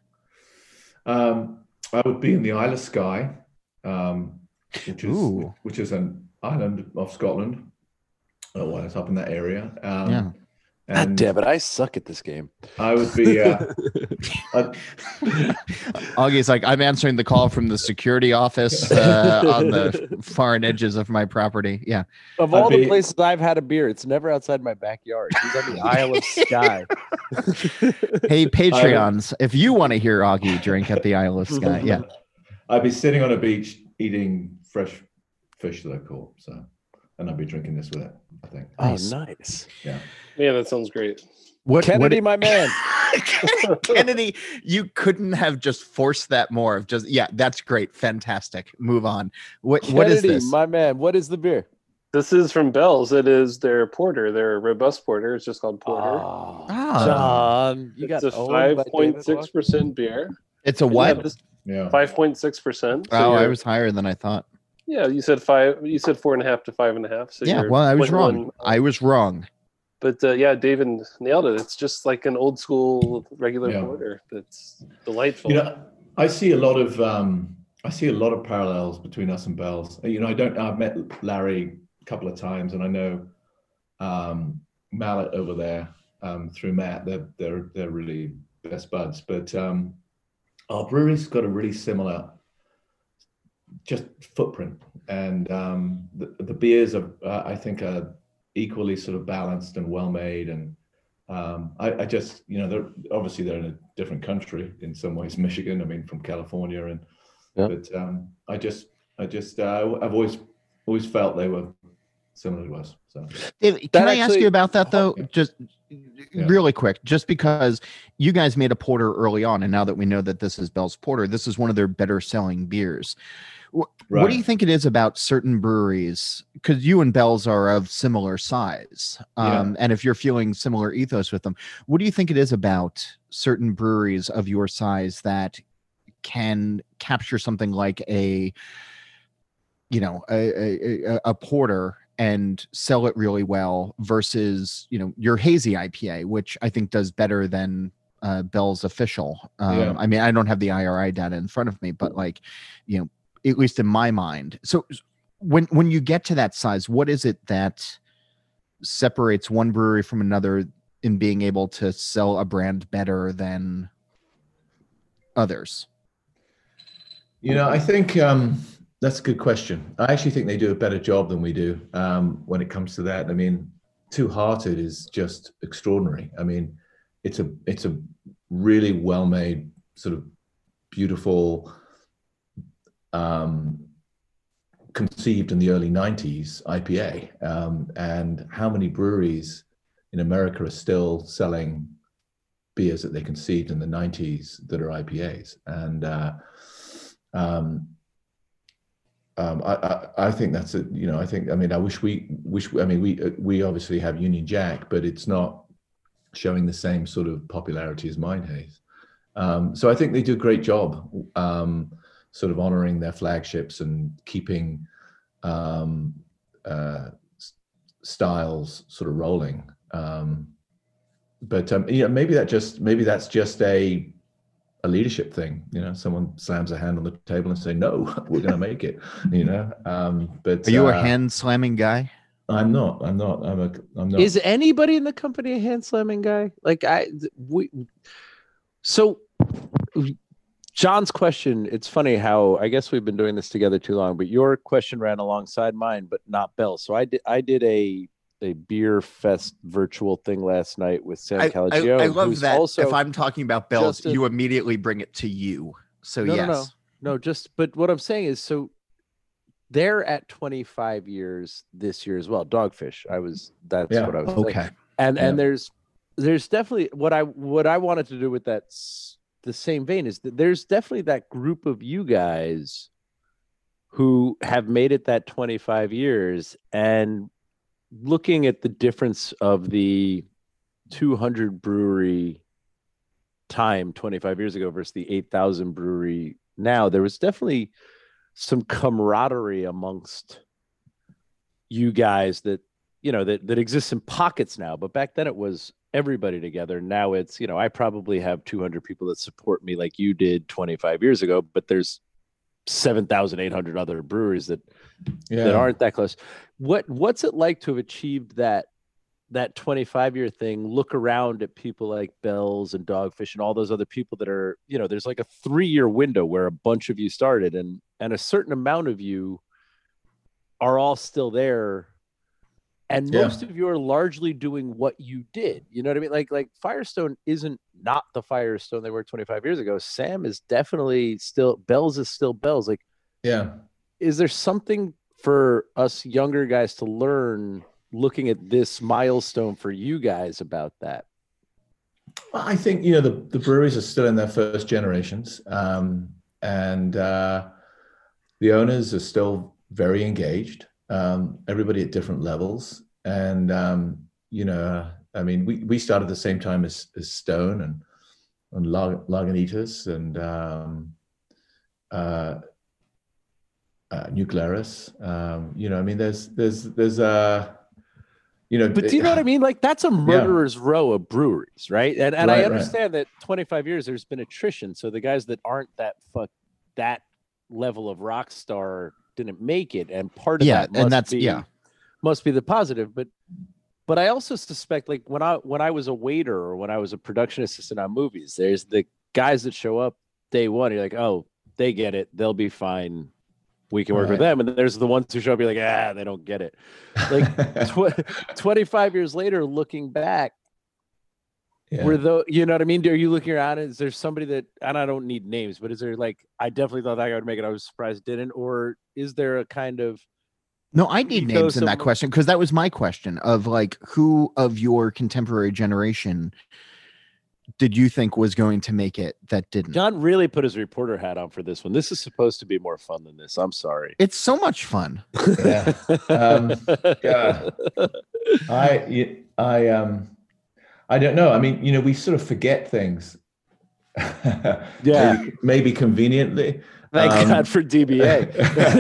Um, I would be in the Isle of Skye, um, which is Ooh. which is an island of Scotland. Oh, well, it's up in that area. Um, Yeah. God and damn it! I suck at this game. I would be. Uh, I'd- Augie's like, I'm answering the call from the security office uh, on the far edges of my property. Yeah. Of I'd all the be- places I've had a beer, it's never outside my backyard. He's on the Isle of Skye. Hey, Patreons, if you want to hear Augie drink at the Isle of Skye, yeah. I'd be sitting on a beach eating fresh fish that I caught. So, and I'd be drinking this with it, I think. Oh, Nice. nice. Yeah. Yeah, that sounds great. What, Kennedy, what, my man. Kennedy, you couldn't have just forced that more of just, yeah, that's great. Fantastic. Move on. What What is Kennedy, this? my man. What is the beer? This is from Bell's. It is their porter, their robust porter. It's just called porter. Oh, Ah. John, you it's got a owned by five point David six Walker? percent beer. It's a what? Yeah. Five point six percent. Oh, I was higher than I thought. Yeah, you said five. You said four and a half to five and a half. So Yeah, you're well, I was point wrong. one. I was wrong. But uh, yeah, David nailed it. It's just like an old school regular Yeah. porter. That's delightful. You know, I see a lot of um, I see a lot of parallels between us and Bell's. You know, I don't. I've met Larry a couple of times, and I know um, Mallet over there um, through Matt. They're they're they're really best buds. But um, our brewery's got a really similar just footprint, and um, the the beers are uh, I think are equally sort of balanced and well made, and um, I, I just, you know, they're obviously they're in a different country in some ways, Michigan. I mean, from California, and Yeah. but um, I just, I just, uh, I've always, always felt they were similar to us. So Dave, can That I ask actually- you about that though? Yeah. Just Yeah. really quick, just because you guys made a porter early on, and now that we know that this is Bell's Porter, this is one of their better selling beers. Wh- What do you Right. think it is about certain breweries? Because you and Bell's are of similar size, um, and if you're feeling similar ethos with them, what do you think it is about certain breweries of your size that can capture something like a, you know, a, a, a, a porter and sell it really well versus, you know, your hazy I P A, which I think does better than uh, Bell's official. Um, Yeah. I mean, I don't have the I R I data in front of me, but like, you know, at least in my mind. So when when you get to that size, what is it that separates one brewery from another in being able to sell a brand better than others? You know, I think um, that's a good question. I actually think they do a better job than we do um, when it comes to that. I mean, Two Hearted is just extraordinary. I mean, it's a it's a really well made, sort of beautiful, um, conceived in the early nineties I P A. Um, and how many breweries in America are still selling beers that they conceived in the nineties that are I P As? And uh, um, um, I, I, I think that's a, you know, I think, I mean, I wish we, wish, I mean, we, we obviously have Union Jack, but it's not showing the same sort of popularity as Mindhaze. Um, so I think they do a great job, um, sort of honoring their flagships and keeping um, uh, styles sort of rolling. Um, but um, you know, maybe that just maybe that's just a a leadership thing. You know, someone slams a hand on the table and say, "No, we're going to make it." You know, um, but Are you uh, a hand slamming guy? I'm not. I'm not. I'm a. I'm not. Is anybody in the company a hand slamming guy? Like I, we. So, John's question. It's funny how I guess we've been doing this together too long, but your question ran alongside mine, but not Bell's. So I did. I did a a beer fest virtual thing last night with Sam I, Calagione. I, I love that. Also if I'm talking about Bell's, a, you immediately bring it to you. So no, yes. No, no, no. Just. But what I'm saying is, so they're at twenty-five years this year as well. Dogfish. I was. That's Yeah. what I was. Okay. Saying. And Yeah. and there's there's definitely what I what I wanted to do with that s- the same vein is that there's definitely that group of you guys who have made it that twenty-five years, and looking at the difference of the two hundred brewery time twenty-five years ago versus the eight thousand brewery now, there was definitely some camaraderie amongst you guys that, you know, that, that exists in pockets now. But back then it was everybody together. Now it's, you know, I probably have two hundred people that support me like you did twenty-five years ago, but there's seven thousand eight hundred other breweries that, Yeah. that aren't that close. What, what's it like to have achieved that, that twenty-five year thing? Look around at people like Bell's and Dogfish and all those other people that are, you know, there's like a three year window where a bunch of you started, and, and a certain amount of you are all still there. And Yeah. most of you are largely doing what you did. You know what I mean? Like, like Firestone isn't not the Firestone they were twenty-five years ago. Sam is definitely still, Bell's is still Bell's. Like, Yeah. is there something for us younger guys to learn looking at this milestone for you guys about that? Well, I think, you know, the, the breweries are still in their first generations, um, and uh, the owners are still very engaged. Um, everybody at different levels, and um, you know, I mean, we, we started the same time as, as Stone and and Lag- Lagunitas and um, uh, uh, Nuclearis. Um, you know, I mean, there's there's there's a uh, you know, But do you know what I mean? Like, that's a murderer's yeah. row of breweries, right? And and Right, I understand right. that twenty-five years there's been attrition, so the guys that aren't that fuck that level of rock star didn't make it, and part of Yeah, that must and that's be yeah. must be the positive. But but I also suspect, like when I when I was a waiter or when I was a production assistant on movies, there's the guys that show up day one. You're like, oh, they get it, they'll be fine. We can work Right. with them. And then there's the ones who show up, you're like, ah, they don't get it. Like tw- twenty-five years later, looking back, Yeah. were though, you know what I mean? Are you looking around? Is there somebody that, and I don't need names, but is there like, I definitely thought that guy would make it, I was surprised it didn't, or is there a kind of No, I need names in that ecosystem- question because that was my question of like, who of your contemporary generation did you think was going to make it that didn't? John really put his reporter hat on for this one. This is supposed to be more fun than this. I'm sorry. It's so much fun. Yeah. Um, God. I, I, um, I don't know. I mean, you know, we sort of forget things. Yeah. maybe, maybe conveniently. Thank Um, God for D B A.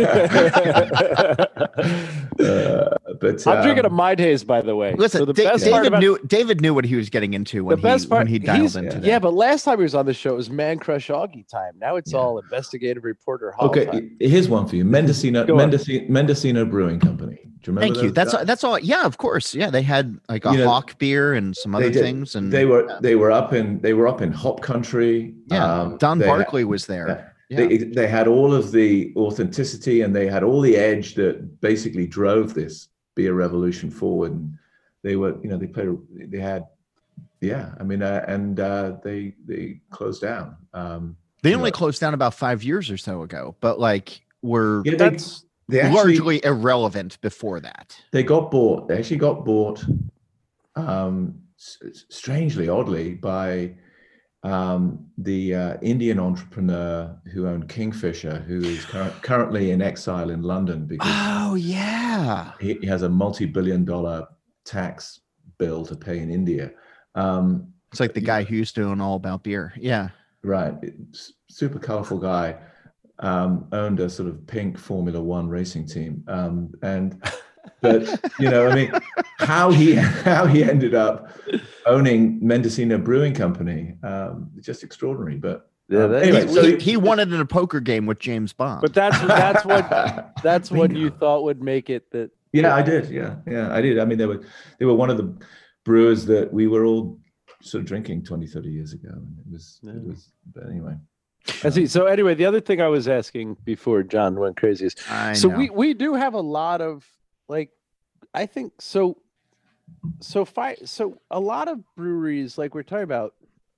uh, but I'm drinking a um, Mindhaze, by the way. Listen, so the Da- best part David about knew David knew what he was getting into when the best he part, when he dialed he's- into yeah, that. yeah, but last time he was on the show, it was Man Crush Augie time. Now it's Yeah. all investigative reporter. Hall okay, time. here's one for you. Mendocino, Go on. Mendocino, Mendocino Brewing Company. you remember? Thank you. those That's guys? that's all. Yeah, of course. Yeah, they had like a You know, hawk beer and some other They did. things, and They were they were up in they were up in hop country. yeah, Um, Don they had- Barkley was there. yeah. Yeah. They they had all of the authenticity and they had all the edge that basically drove this beer revolution forward. And they were, you know, they played, they had, yeah, I mean, uh, and uh, they they closed down. Um, They you only know. closed down about five years or so ago, but like were Yeah, they, That's they actually largely irrelevant before that. they got bought. They actually got bought, um, s- strangely, oddly, by um, the uh, Indian entrepreneur who owned Kingfisher, who is cur- currently in exile in London because Oh yeah. he, he has a multi-billion dollar tax bill to pay in India. Um, It's like the guy who used to own All About Beer. Yeah. right, it's super colorful guy. Um, owned a sort of pink Formula One racing team, um, and but you know, I mean, how he how he ended up owning Mendocino Brewing Company, um, just extraordinary. But Yeah, um, that- anyway, he, so he, he won it in a poker game with James Bond. but that's that's what that's what you Bingo. thought would make it that Yeah, I did. Yeah, yeah, I did. I mean, they were they were one of the brewers that we were all sort of drinking twenty, thirty years ago, and it was Yeah. it was. But anyway, I see. So anyway, the other thing I was asking before John went crazy is I so know. we we do have a lot of like I think so so fi- so a lot of breweries like we're talking about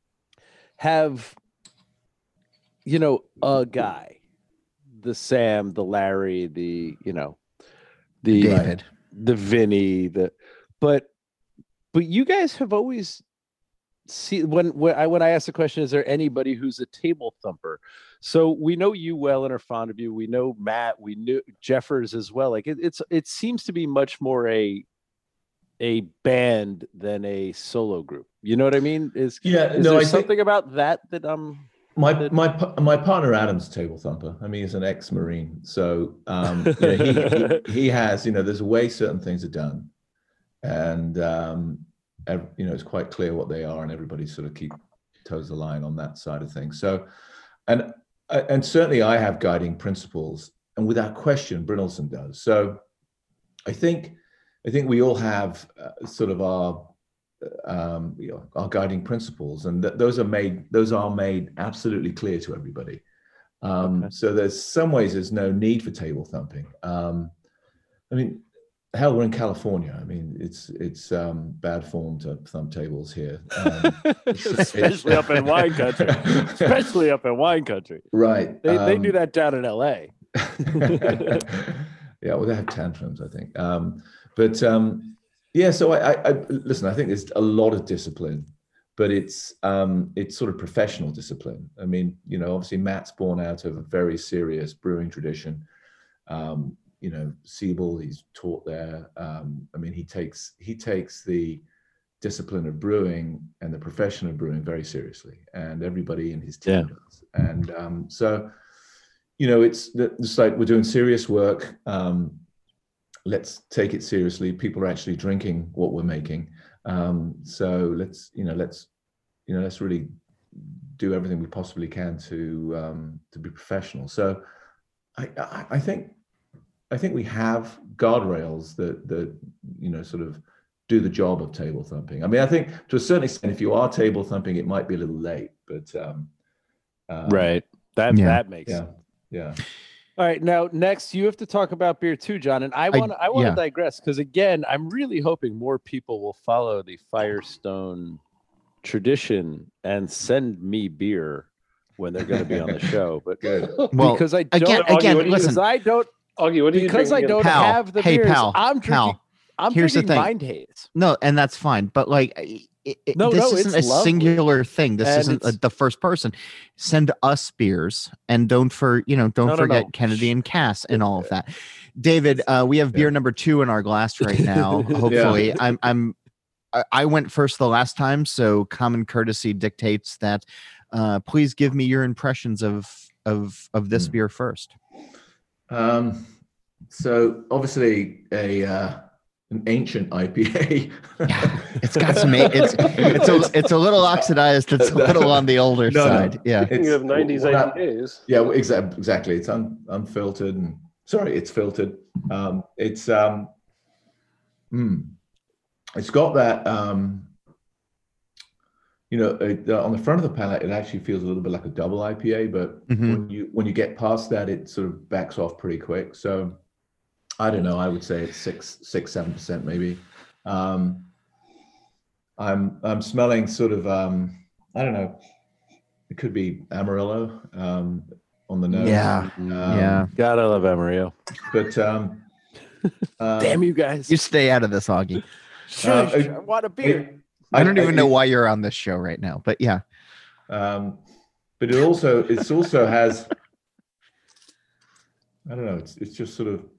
have you know a guy, the Sam, the Larry, the you know the David. the Vinny, the but but you guys have always see when when I when I ask the question, is there anybody who's a table thumper? So we know you well and are fond of you. We know Matt. We knew Jeffers as well. Like it, it's it seems to be much more a a band than a solo group. You know what I mean? Is yeah, is no, there I think something about that that um my that- my pa- my partner Adam's a table thumper. I mean, he's an ex-marine, so um, you know, he, he he has you know there's a way certain things are done, and um, ev- you know it's quite clear what they are, and everybody sort of keep toes the line on that side of things. So, and and certainly I have guiding principles, and without question, Brynildson does. So, I think I think we all have uh, sort of our um, you know, our guiding principles, and th- those are made those are made absolutely clear to everybody. Um, Okay. So there's some ways there's no need for table thumping. Um, I mean, hell, we're in California. I mean, it's it's um, bad form to thump tables here, um, especially up in wine country, especially up in wine country. right? They they do um, that down in L A. yeah, well, they have tantrums, I think. Um, but um, yeah, so I, I, I listen. I think there's a lot of discipline, but it's um, it's sort of professional discipline. I mean, you know, obviously Matt's born out of a very serious brewing tradition. Um, you know, Siebel, he's taught there. Um, I mean, he takes he takes the discipline of brewing and the profession of brewing very seriously, and everybody in his team Yeah. does. And um, so, you know, it's it's like we're doing serious work. Um, let's take it seriously. People are actually drinking what we're making. Um, so let's, you know, let's, you know, let's really do everything we possibly can to um, to be professional. So I, I, I think I think we have guardrails that that you know sort of do the job of table thumping. I mean, I think to a certain extent, if you are table thumping, it might be a little late, but um, um, Right. That Yeah. that makes yeah, sense. yeah. All right, now next you have to talk about beer too, John. And I want to I, want to yeah. digress because again, I'm really hoping more people will follow the Firestone tradition and send me beer when they're going to be on the show. But Good. Well, because I don't again, Augie, again, what do you- listen. because I don't Augie, what are you because I drinking? don't Pal, have the hey, beers. pal, I'm drinking. pal, I'm here's the drinking thing. Mind Haze. No, and that's fine. But like, it, it, No, this no, isn't it's a lovely. singular thing. This And isn't a, it's- the first person. Send us beers, and don't for you know don't No, no, forget no. Kennedy and Cass and all of that. David, uh, we have beer Yeah. number two in our glass right now. Hopefully, I'm I'm I- I went first the last time, so common courtesy dictates that. Uh, please give me your impressions of of of this Mm. beer first. Um, so obviously a uh, an ancient I P A. Yeah, it's got some. It's it's a it's a little oxidized. It's a little on the older No, no. side. Yeah. Speaking of nineties well, I P As. Yeah, exactly. Exactly. It's un, unfiltered and sorry, it's filtered. Um, it's um, Mm. It's got that, um, you know, it, uh, on the front of the palate, it actually feels a little bit like a double I P A, but Mhm. when you when you get past that, it sort of backs off pretty quick. So I don't know. I would say it's six, six, seven percent maybe. Um, I'm I'm smelling sort of um, I don't know. It could be Amarillo um, on the nose. Yeah. Um, Yeah. God, I love Amarillo. But um, uh, Damn you guys! You stay out of this, Augie. Shush, uh, I want a beer. it- I don't even know it- why you're on this show right now, but yeah. Um, but it also it's also has I don't know. It's it's just sort of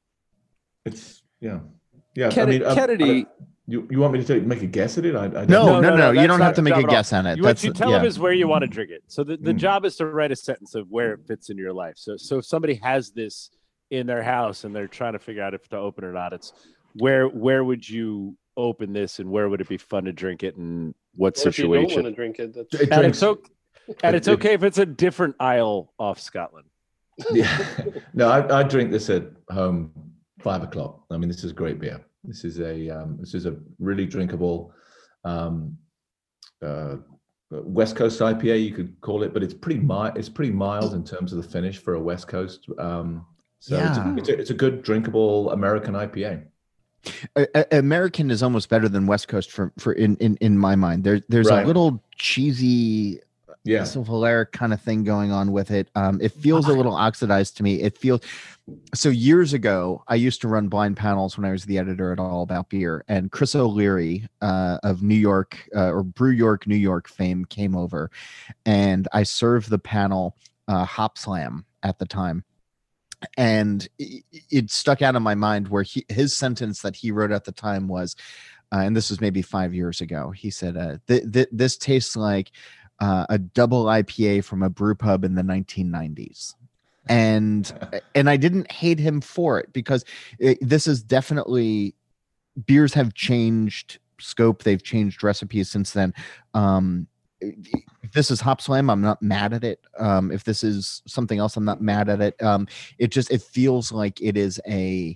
it's yeah yeah. Ken- I mean, I- Kennedy. I- you you want me to take, make a guess at it? I, I don't No, No, no, no, no. no, You that's don't not have to the make job a at all. guess on it. You, what That's you tell yeah. them is where you want to drink it. So the, the Mm. job is to write a sentence of where it fits into your life. So so if somebody has this in their house and they're trying to figure out if to open or not, it's where where would you open this and where would it be fun to drink it and what Or if you don't want situation? to drink it, that's It And drinks- it's okay. And it's it- okay if it's a different aisle off Scotland. Yeah. No, I, I drink this at home five o'clock. I mean, this is great beer. This is a um, this is a really drinkable um, uh, West Coast I P A, you could call it, but it's pretty mild. It's pretty mild in terms of the finish for a West Coast. Um, so it's, Yeah. a, it's, a, it's a good drinkable American I P A. A- a- American is almost better than West Coast for for in in, in my mind. There there's Right. a little cheesy Yeah. Valeric kind of thing going on with it. Um, it feels a little oxidized to me. It feels so. Years ago, I used to run blind panels when I was the editor at All About Beer, and Chris O'Leary uh, of New York uh, or Brew York, New York fame came over, and I served the panel uh, Hop Slam at the time. And it, it stuck out in my mind where he, his sentence that he wrote at the time was, uh, and this was maybe five years ago. He said, uh, th- th- "This tastes like uh, a double I P A from a brew pub in the nineteen nineties." And and I didn't hate him for it because it, this is definitely beers have changed scope. They've changed recipes since then. Um, if this is Hop Slam, I'm not mad at it. Um, if this is something else, I'm not mad at it. Um, it just it feels like it is a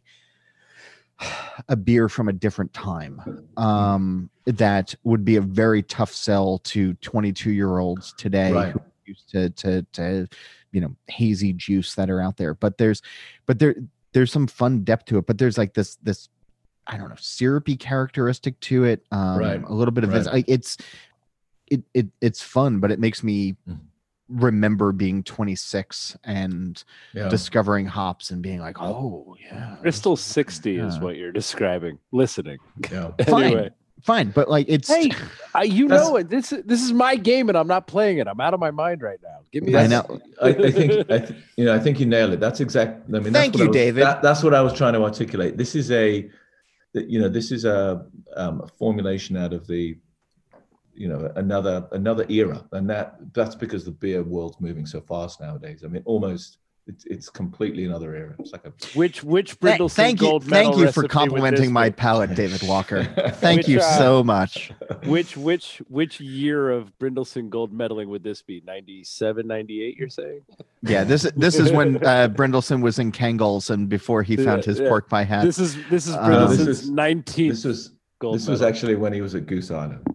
a beer from a different time. Um, that would be a very tough sell to twenty-two year olds today Right. who are used to to to you know hazy juice that are out there. But there's but there there's some fun depth to it. But there's like this this I don't know syrupy characteristic to it. Um, Right. a little bit of this. Right. Like it's it it it's fun, but it makes me Mhm. remember being twenty-six and Yeah. discovering hops and being like, oh yeah, Bristol sixty is Yeah. what you're describing. Listening. yeah. Fine. Anyway. fine, but like it's Hey, I, you That's- know it. This is this is my game, and I'm not playing it. I'm out of my mind right now. Give me I that. know. I, I think I th- you know I think you nailed it. That's exact. I mean, that's Thank what you, I was- David. That, that's what I was trying to articulate. This is a, that, you know, this is a, um, a formulation out of the, you know, another another era, and that that's because the beer world's moving so fast nowadays. I mean, almost it's it's completely another era. It's like a Which which Th- Brindleson thank you, gold thank medal you for recipe would complimenting this my be? palate, David Walker. Thank Which, you uh, so much. Which which which year of Brindleson gold medaling would this be? ninety-seven, ninety-eight, you're saying? Yeah, this this is when uh, Brindleson was in Kangles and before he found his Yeah, pork pie hat. This is this is Uh, Brindleson's this is- nineteenth this was gold this was medal. actually when he was at Goose Island.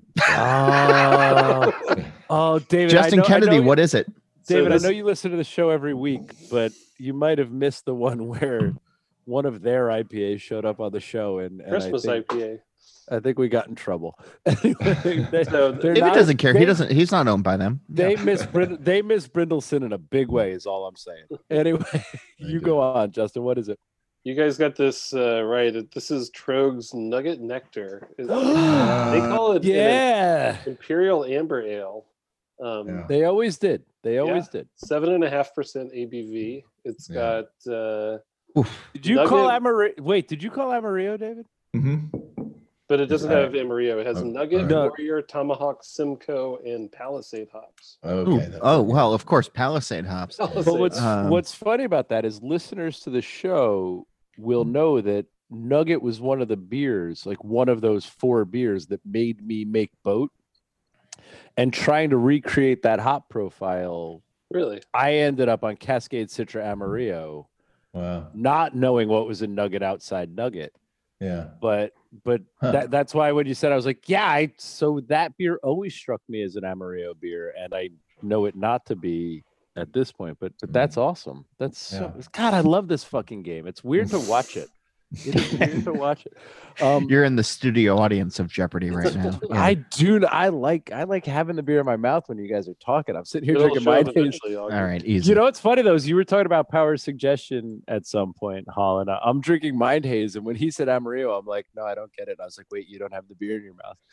Oh, oh, David. I Justin know- I Kennedy, know- what is it? David, this- I know you listen to the show every week, but you might have missed the one where one of their I P As showed up on the show, and, and Christmas I, think, I P A. I think we got in trouble. Anyway, they, So they're David not- doesn't care. They, he doesn't. He's not owned by them. They miss Brind- they miss Brindleson in a big way. Is all I'm saying. Anyway, you do. go on, Justin. What is it? You guys got this uh, right. This is Troeg's Nugget Nectar. Is- they call it an Yeah, Imperial Amber Ale. Um, Yeah. they always did. They always did. Seven and a half percent A B V. It's Yeah. got uh, Did you call Nugget- Amarillo? Wait, did you call Amarillo, David? Mhm. but it doesn't Uh, have Amarillo. It has oh, Nugget, No. Warrior, Tomahawk, Simcoe, and Palisade hops. Okay. Ooh, that's- oh well, of course, Palisade hops. But what's Um, what's funny about that is listeners to the show will know that Nugget was one of the beers, like one of those four beers that made me make boat. And trying to recreate that hop profile, Really? I ended up on Cascade Citra Amarillo, Wow. not knowing what was in Nugget outside Nugget. Yeah. But but Huh. that that's why when you said, I was like, yeah, I so that beer always struck me as an Amarillo beer, and I know it not to be at this point. But but that's awesome. That's so, Yeah. God, I love this fucking game. It's weird to watch it. It is weird to watch it. Um, You're in the studio audience of Jeopardy right now. Yeah. I do. I like. I like having the beer in my mouth when you guys are talking. I'm sitting here It'll drinking show my up eventually, Augie. All right, easy. You know what's funny though is you were talking about power suggestion at some point, Holland. I'm drinking Mind Haze, and when he said Amarillo, I'm like, no, I don't get it. I was like, wait, you don't have the beer in your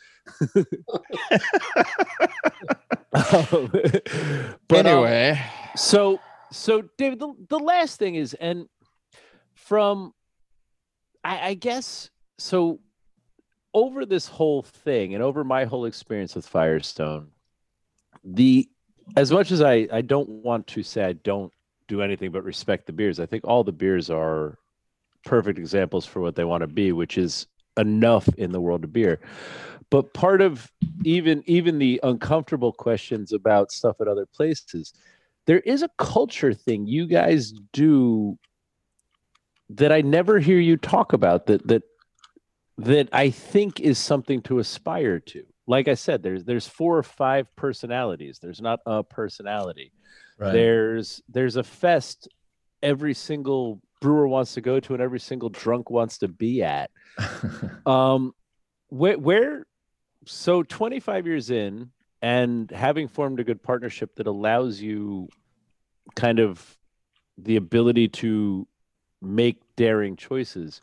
mouth. um, but anyway, um, so so David, the, the last thing is, and from, I, I guess so. Over this whole thing and over my whole experience with Firestone, the as much as I, I don't want to say I don't do anything but respect the beers, I think all the beers are perfect examples for what they want to be, which is enough in the world of beer. But part of even even the uncomfortable questions about stuff at other places, there is a culture thing you guys do that I never hear you talk about that that that I think is something to aspire to. Like I said, there's there's four or five personalities. There's not a personality. Right. There's there's a fest every single brewer wants to go to and every single drunk wants to be at. um, where, where so twenty-five years in and having formed a good partnership that allows you kind of the ability to make daring choices.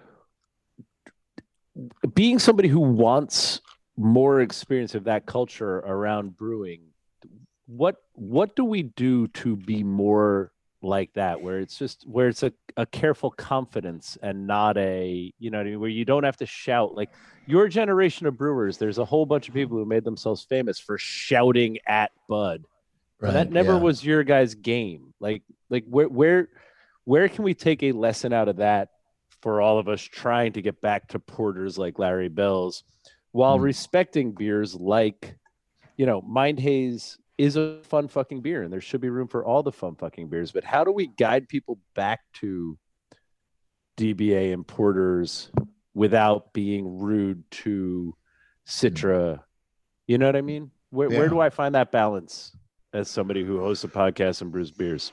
Being somebody who wants more experience of that culture around brewing, what what do we do to be more like that, where it's just where it's a, a careful confidence and not a, you know what I mean, where you don't have to shout? Like your generation of brewers, there's a whole bunch of people who made themselves famous for shouting at Bud. Right, that never yeah. was your guys' game. Like like where where where can we take a lesson out of that for all of us trying to get back to porters like Larry Bell's, while Mm. respecting beers like, you know, Mind Haze is a fun fucking beer, and there should be room for all the fun fucking beers. But how do we guide people back to D B A and porters without being rude to Citra? You know what I mean? Where Yeah. where do I find that balance as somebody who hosts a podcast and brews beers?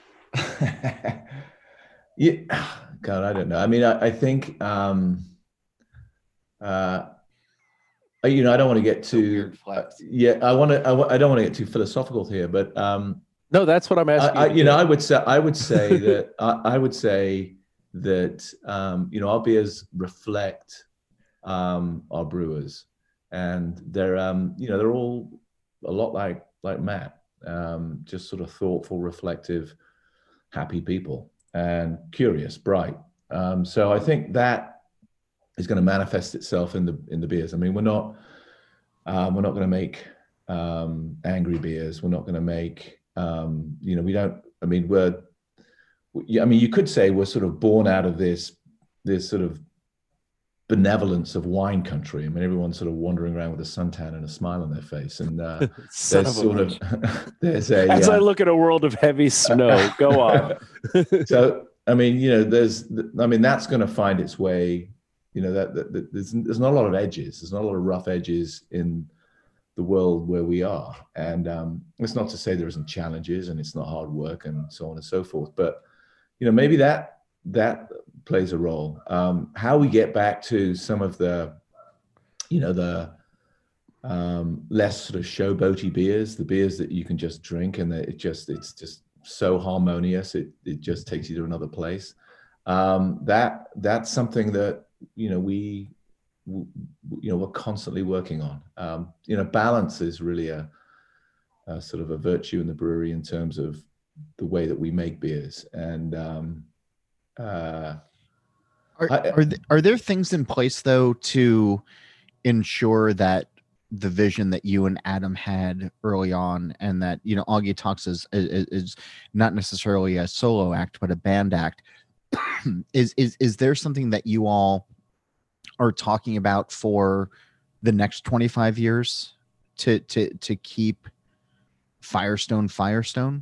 Yeah, God, I don't know. I mean, I, I think, um, uh, you know, I don't want to get too, Weird flex. yeah, I want to, I, w- I don't want to get too philosophical here, but, um, No, that's what I'm I, asking. I, you to you know, do. I would say, I would say that, I, I would say that, um, you know, our beers reflect, um, our brewers, and they're, um, you know, they're all a lot like, like Matt, um, just sort of thoughtful, reflective, happy people, and curious, bright. Um, so I think that is going to manifest itself in the in the beers. I mean, we're not um, we're not going to make um, angry beers. We're not going to make um, you know we don't. I mean, we're I mean, you could say we're sort of born out of this this sort of benevolence of wine country. I mean, everyone's sort of wandering around with a suntan and a smile on their face, and uh, Son there's of a sort bitch. of there's a As I uh, look at a world of heavy snow, go on. So I mean, you know, there's, I mean, that's going to find its way. You know, that, that, that there's there's not a lot of edges. There's not a lot of rough edges in the world where we are. And um, it's not to say there isn't challenges and it's not hard work and so on and so forth. But you know, maybe that that plays a role. Um, how we get back to some of the, you know, the um, less sort of showboaty beers, the beers that you can just drink and that it just it's just so harmonious, it it just takes you to another place. Um, that that's something that you know we, we you know we're constantly working on. Um, you know, balance is really a, a sort of a virtue in the brewery in terms of the way that we make beers. And um, uh, Are I- are, th- are there things in place though to ensure that the vision that you and Adam had early on, and that you know Augie Talks is is, is not necessarily a solo act but a band act, is is is there something that you all are talking about for the next twenty-five years to to to keep Firestone Firestone?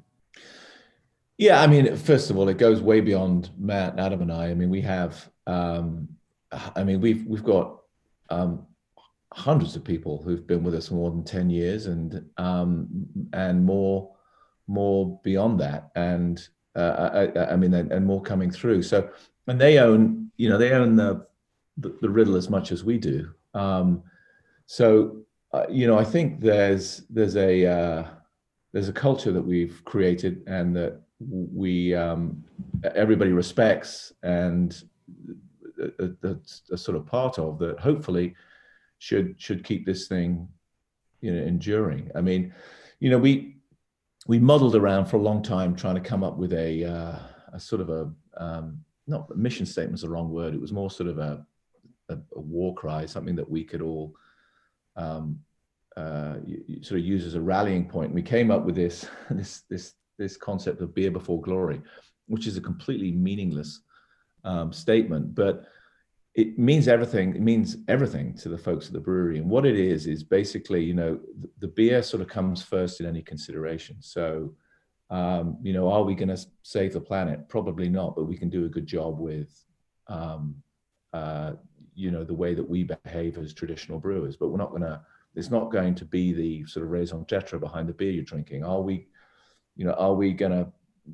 Yeah, I mean, first of all, it goes way beyond Matt and Adam and I. I mean, we have, um, I mean, we've we've got um, hundreds of people who've been with us more than ten years, and um, and more more beyond that, and uh, I, I mean, and, and more coming through. So, and they own, you know, they own the the, the riddle as much as we do. Um, so, uh, you know, I think there's there's a uh, there's a culture that we've created, and that we um, everybody respects, and that's a sort of part of that. Hopefully, should should keep this thing, you know, enduring. I mean, you know, we we muddled around for a long time trying to come up with a uh, a sort of a um, not a mission statement is the wrong word. It was more sort of a a, a war cry, something that we could all um, uh, sort of use as a rallying point. And we came up with this this this this concept of beer before glory, which is a completely meaningless um, statement, but it means everything. It means everything to the folks at the brewery. And what it is is basically, you know, the, the beer sort of comes first in any consideration. So, um, you know, are we going to save the planet? Probably not, but we can do a good job with, um, uh, you know, the way that we behave as traditional brewers. But we're not going to. It's not going to be the sort of raison d'etre behind the beer you're drinking. Are we, you know, are we going to?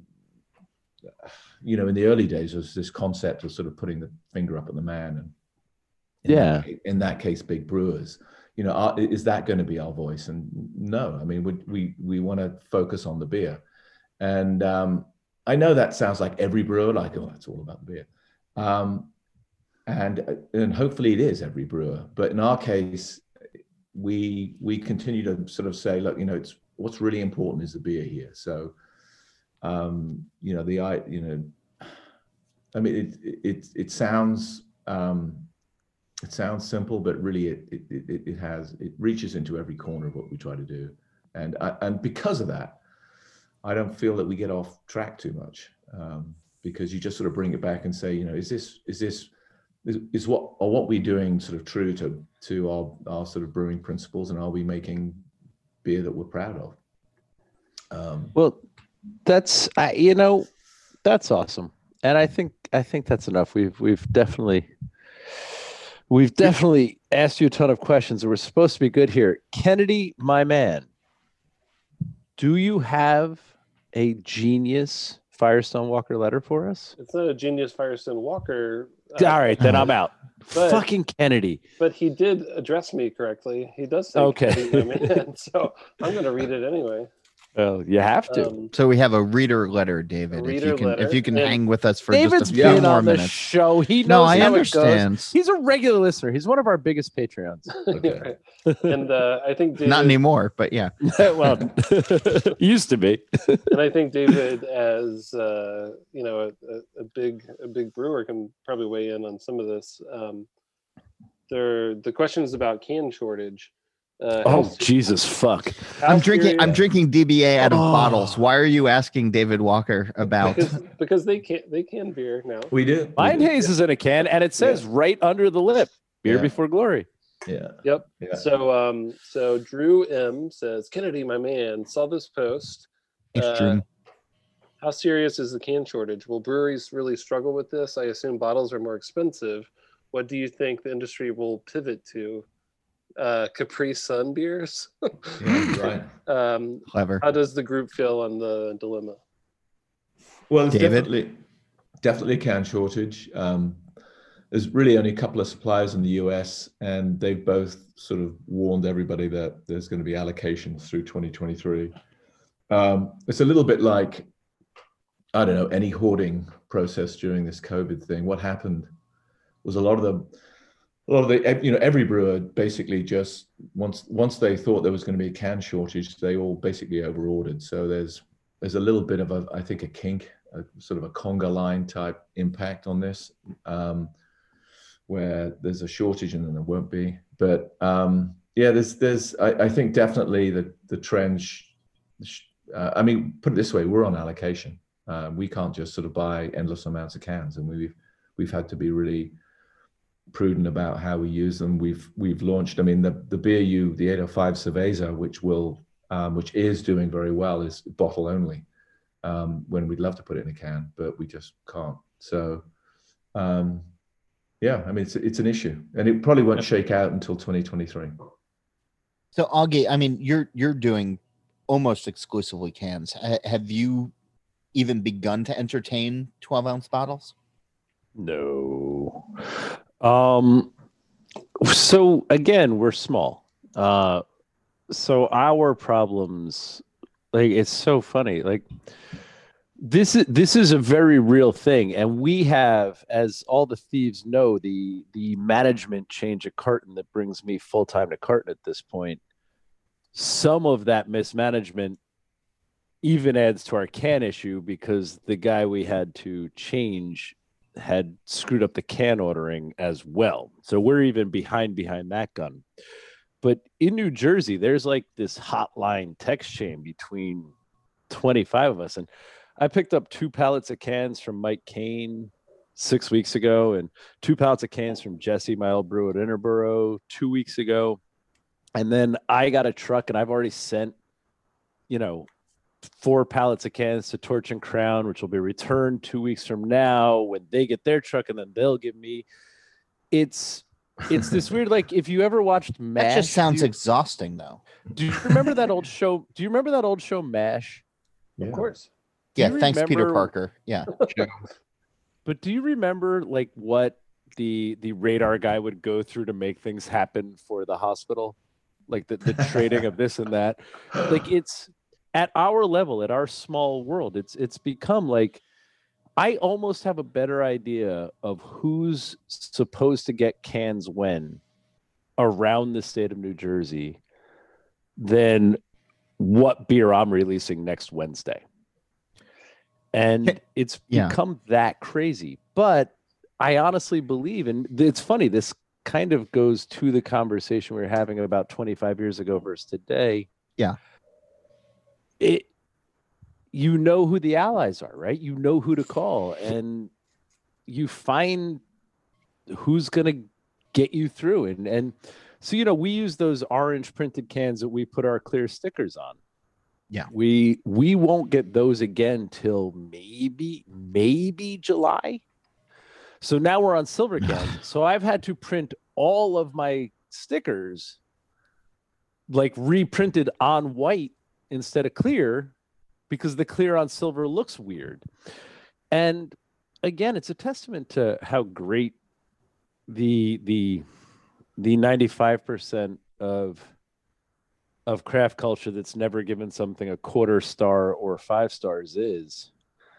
You know, in the early days, there's this concept of sort of putting the finger up at the man, and in yeah, that case, in that case, big brewers. You know, are, is that going to be our voice? And no, I mean, we we we want to focus on the beer, and um, I know that sounds like every brewer, like, oh, that's all about the beer, um, and and hopefully it is every brewer. But in our case, we we continue to sort of say, look, you know, it's what's really important is the beer here. So. Um, you know, the I, you know, I mean, it it it sounds um, it sounds simple, but really it it it it has it reaches into every corner of what we try to do, and I, and because of that, I don't feel that we get off track too much, um, because you just sort of bring it back and say, you know, is this is this is, is what are what we're doing sort of true to to our our sort of brewing principles, and are we making beer that we're proud of? Um, well. That's I, you know, that's awesome, and I think I think that's enough. We've we've definitely we've definitely asked you a ton of questions, and we're supposed to be good here. Kennedy, my man, do you have a genius Firestone Walker letter for us? It's not a genius Firestone Walker. Uh, All right, then I'm out. But, Fucking Kennedy. But he did address me correctly. He does say okay, Kennedy, my man. So I'm going to read it anyway. Well, you have to. Um, So we have a reader letter, David. reader if you can, letter, if you can and hang with us for David's just a few been more on the minutes. show. He knows No, I how understand. it goes. He's a regular listener. He's one of our biggest Patreons. okay. and uh, I think David, Not anymore, but yeah. Well, used to be. and I think David, as uh, you know, a, a big a big brewer, can probably weigh in on some of this. Um, there, the questions about can shortage. Uh, Oh, how- Jesus, fuck. how I'm drinking. serious- I'm drinking D B A out of Oh. bottles. Why are you asking David Walker about? because, because they can they can beer now. We do. Mine we do. Haze is in a can, and it says right under the lip, beer Yeah. before glory. Yeah. Yep. Yeah. So um so Drew M says, Kennedy, my man, saw this post. It's Uh, true. How serious is the can shortage? Will breweries really struggle with this? I assume bottles are more expensive. What do you think the industry will pivot to? Uh, Capri Sun beers? Yeah, right. um, Clever. how does the group feel on the dilemma? Well, it's David? definitely definitely a can shortage. Um, there's really only a couple of suppliers in the U S, and they've both sort of warned everybody that there's going to be allocations through twenty twenty-three. Um, it's a little bit like, I don't know, any hoarding process during this COVID thing. What happened was a lot of the a lot of the, you know, every brewer basically just once once they thought there was going to be a can shortage, they all basically overordered. So there's there's a little bit of a, I think, a kink, a sort of a conga line type impact on this, um, where there's a shortage and then there won't be. But um, yeah, there's there's I, I think definitely the the trend. Sh- sh- uh, I mean, put it this way, we're on allocation. Uh, we can't just sort of buy endless amounts of cans, and we've we've had to be really prudent about how we use them. We've we've launched. I mean, the the B A U, the eight oh five Cerveza, which will um, which is doing very well, is bottle only. Um, when we'd love to put it in a can, but we just can't. So, um, yeah, I mean, it's it's an issue, and it probably won't shake out until twenty twenty-three. So Augie, I mean, you're you're doing almost exclusively cans. Ha- have you even begun to entertain twelve ounce bottles? No. Um. So again, we're small. Uh. So our problems, like, it's so funny. Like, this is this is a very real thing, and we have, as all the thieves know, the the management change at Carton that brings me full time to Carton at this point. Some of that mismanagement even adds to our can issue because the guy we had to change had screwed up the can ordering as well. So we're even behind behind that gun. But in New Jersey, there's like this hotline text chain between twenty-five of us, and I picked up two pallets of cans from Mike Kane six weeks ago and two pallets of cans from Jesse, my old brew at Interboro, two weeks ago. And then I got a truck, and I've already sent, you know, four pallets of cans to Torch and Crown, which will be returned two weeks from now when they get their truck, and then they'll give me. It's it's this weird, like, if you ever watched MASH. That just sounds do you, exhausting, though. Do you remember that old show? Do you remember that old show MASH? Yeah. Of course. Yeah, you thanks, Peter remember- Parker. Yeah. But do you remember like what the the radar guy would go through to make things happen for the hospital? Like the, the trading of this and that. Like, it's at our level, at our small world, it's it's become like, I almost have a better idea of who's supposed to get cans when around the state of New Jersey than what beer I'm releasing next Wednesday. And it's Yeah. become that crazy. But I honestly believe, and it's funny, this kind of goes to the conversation we were having about twenty-five years ago versus today. Yeah. It, you know who the allies are, right? You know who to call, and you find who's going to get you through. And, and so, you know, we use those orange printed cans that we put our clear stickers on. Yeah. We we won't get those again till maybe maybe July. So now we're on silver cans. So I've had to print all of my stickers like reprinted on white instead of clear because the clear on silver looks weird. And again, it's a testament to how great the the the ninety-five percent of of craft culture that's never given something a quarter star or five stars is.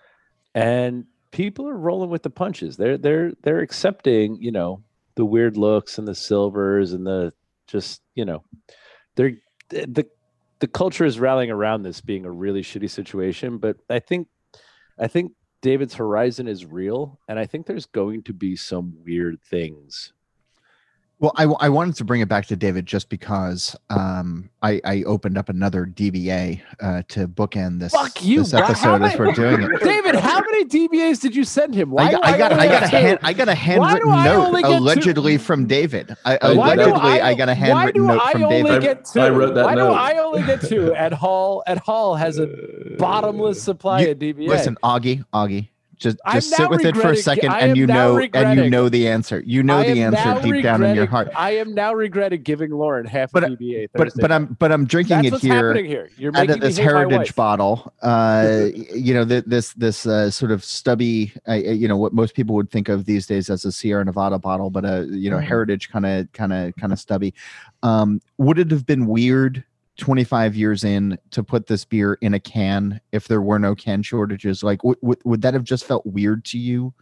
And people are rolling with the punches. They're they're they're accepting, you know, the weird looks and the silvers and the just, you know, they're the the culture is rallying around this being a really shitty situation. But I think I think David's horizon is real, and I think there's going to be some weird things. Well, I, I wanted to bring it back to David just because um, I, I opened up another D B A uh, to bookend this, Fuck you, this why- how episode as many- we're doing it. David, how many D B As did you send him? Why I do got, I got, only I got get a two? hand, I got a handwritten I note only get two? allegedly from David. I, Why do allegedly, I, I- got a Why handwritten do note I from only David. get two? I wrote that Why note. do I only get two? At Hall, at Hall has a bottomless supply You- of D B A. Listen, Augie, Augie, just I'm just now sit with it for a regretting- second, I and am you now know, and you regretting- know the answer. You know I the am answer now deep down in your regretting- heart. I am now regretting giving Lauren half But- a D B A. But Thursday but I'm night. but I'm drinking That's it what's here. happening here. You're Out making of this me hate my heritage wife. bottle, uh, you know, th- this this uh, sort of stubby, uh, you know, what most people would think of these days as a Sierra Nevada bottle, but a you know, Mm-hmm. heritage kind of kind of kind of stubby. Um, would it have been weird twenty-five years in to put this beer in a can if there were no can shortages? Like, w- w- would that have just felt weird to you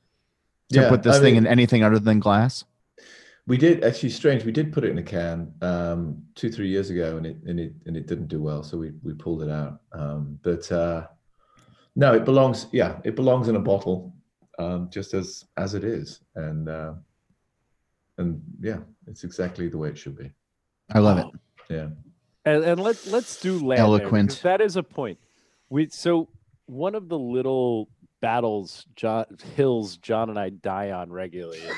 to Yeah, put this I thing mean- in anything other than glass? We did actually strange. We did put it in a can um, two, three years ago, and it and it and it didn't do well, so we we pulled it out. Um, but uh, no, it belongs. Yeah, it belongs in a bottle, um, just as as it is, and uh, and yeah, it's exactly the way it should be. I love it. Yeah. And, and let let's do land there, Eloquent. because that is a point. We so one of the little battles John hills John and I die on regularly is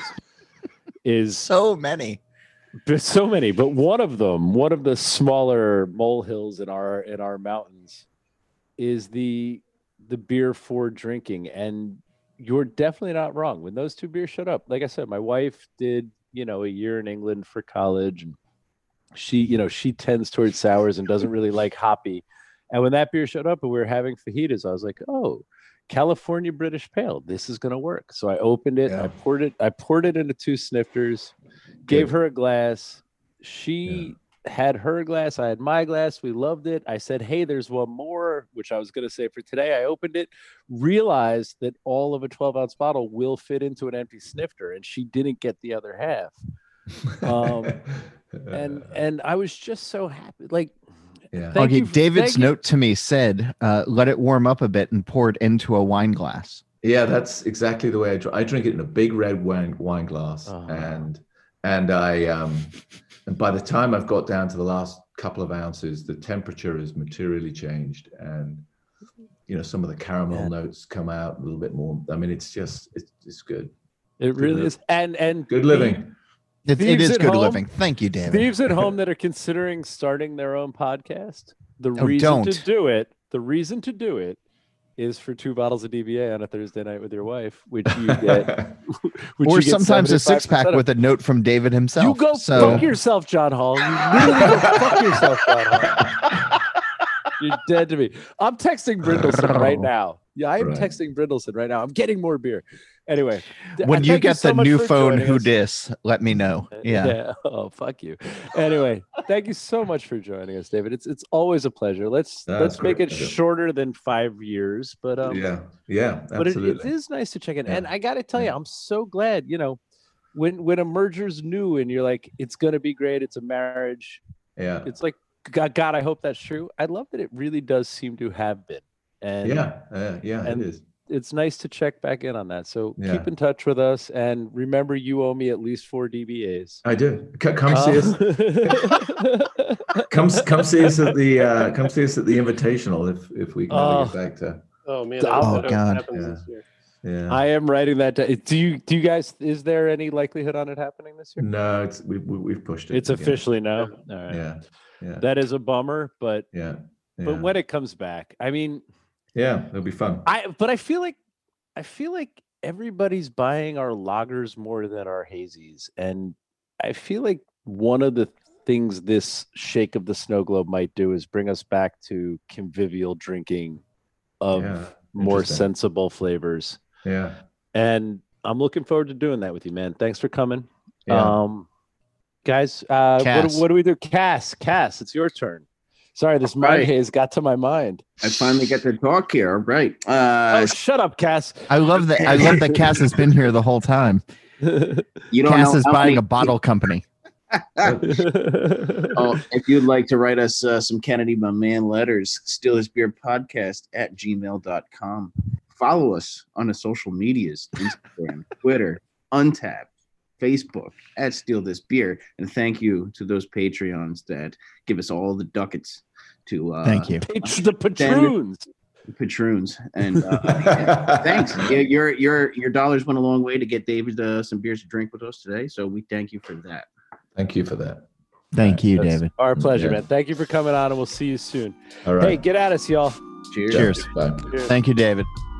is So many. there's so many, but one of them, one of the smaller molehills in our in our mountains, is the the beer for drinking. And you're definitely not wrong. When those two beers showed up, like I said, my wife did, you know, a year in England for college, and she, you know, she tends towards sours and doesn't really like hoppy. And when that beer showed up and we were having fajitas, I was like, oh, California British Pale, this is going to work. So I opened it, Yeah. I poured it, I poured it into two snifters, gave her a glass. She had her glass, I had my glass. We loved it. I said, hey, there's one more, which I was going to say for today. I opened it, realized that all of a twelve ounce bottle will fit into an empty snifter, and she didn't get the other half. Um, and and I was just so happy. Like, yeah. thank Okay, you for- David's thank you. note to me said, uh, let it warm up a bit and pour it into a wine glass. Yeah, that's exactly the way I drink. I drink it in a big red wine wine glass, Uh-huh. and and I um, and by the time I've got down to the last couple of ounces, the temperature has materially changed, and you know some of the caramel Yeah. notes come out a little bit more. I mean, it's just it's it's good. It really is. And and Good living. It, it Thieves is at good home? living. Thank you, David. Thieves at home that are considering starting their own podcast, the Oh, reason to don't. do it, the reason to do it is for two bottles of D B A on a Thursday night with your wife, which you get. which Or you get sometimes a six pack seventy-five percent of. with a note from David himself. You go so fuck yourself, John Hall. You literally go fuck yourself, John Hall. You're dead to me. I'm texting Brindleson right now. Yeah, I am Right. texting Brindleson right now. I'm getting more beer. Anyway, th- when uh, you thank get so the much new for phone, joining who us. dis? Let me know. Yeah. Yeah. Oh, fuck you. Anyway, thank you so much for joining us, David. It's it's always a pleasure. Let's No, let's it's make great it pleasure. shorter than five years, but um, yeah, yeah, but it, absolutely. it is nice to check in. And Yeah. I got to tell you, Yeah. I'm so glad. You know, when when a merger's new and you're like, it's gonna be great. It's a marriage. yeah, It's like, God, God, I hope that's true. I love that it really does seem to have been. And yeah, uh, yeah. and- It is. it's nice to check back in on that. So Yeah. keep in touch with us, and remember, you owe me at least four D B As. I do. C- come see us. Uh, Come come see us at the uh, come see us at the Invitational if if we can ever Oh. get back to. Oh man, I Oh, hope that God. happens Yeah. this year. Yeah. I am writing that down. Do you do you guys? Is there any likelihood on it happening this year? No, it's we, we we've pushed it. It's again. officially no. All right. Yeah, yeah, That is a bummer, but yeah, yeah. but when it comes back, I mean, yeah, it'll be fun. I but I feel like I feel like everybody's buying our lagers more than our hazies, and I feel like one of the things this shake of the snow globe might do is bring us back to convivial drinking of Yeah, more interesting. sensible flavors. Yeah, And I'm looking forward to doing that with you, man. Thanks for coming. yeah. Um, guys, uh, what, Cass. do- what do we do? Cass, Cass, it's your turn. Sorry, this mind Right. haze got to my mind. I finally get to talk here. All right. Uh, Oh, shut up, Cass. I love that. I love that Cass has been here the whole time. you don't Cass know is how buying many- a bottle company. Oh, if you'd like to write us uh, some Kennedy My Man letters, steal this beer podcast at gmail dot com. Follow us on the social medias, Instagram, Twitter, Untapped, Facebook, at Steal This Beer. And thank you to those Patreons that give us all the ducats to uh, Thank you. Patr- the patroons. patroons. And uh, yeah, thanks. Yeah, your your your dollars went a long way to get David uh, some beers to drink with us today. So we thank you for that. Thank you for that. Thank you, That's- David. Our pleasure, Yeah. man. Thank you for coming on, and we'll see you soon. All right. Hey, get at us, y'all. Cheers. Cheers. Bye. Cheers. Thank you, David.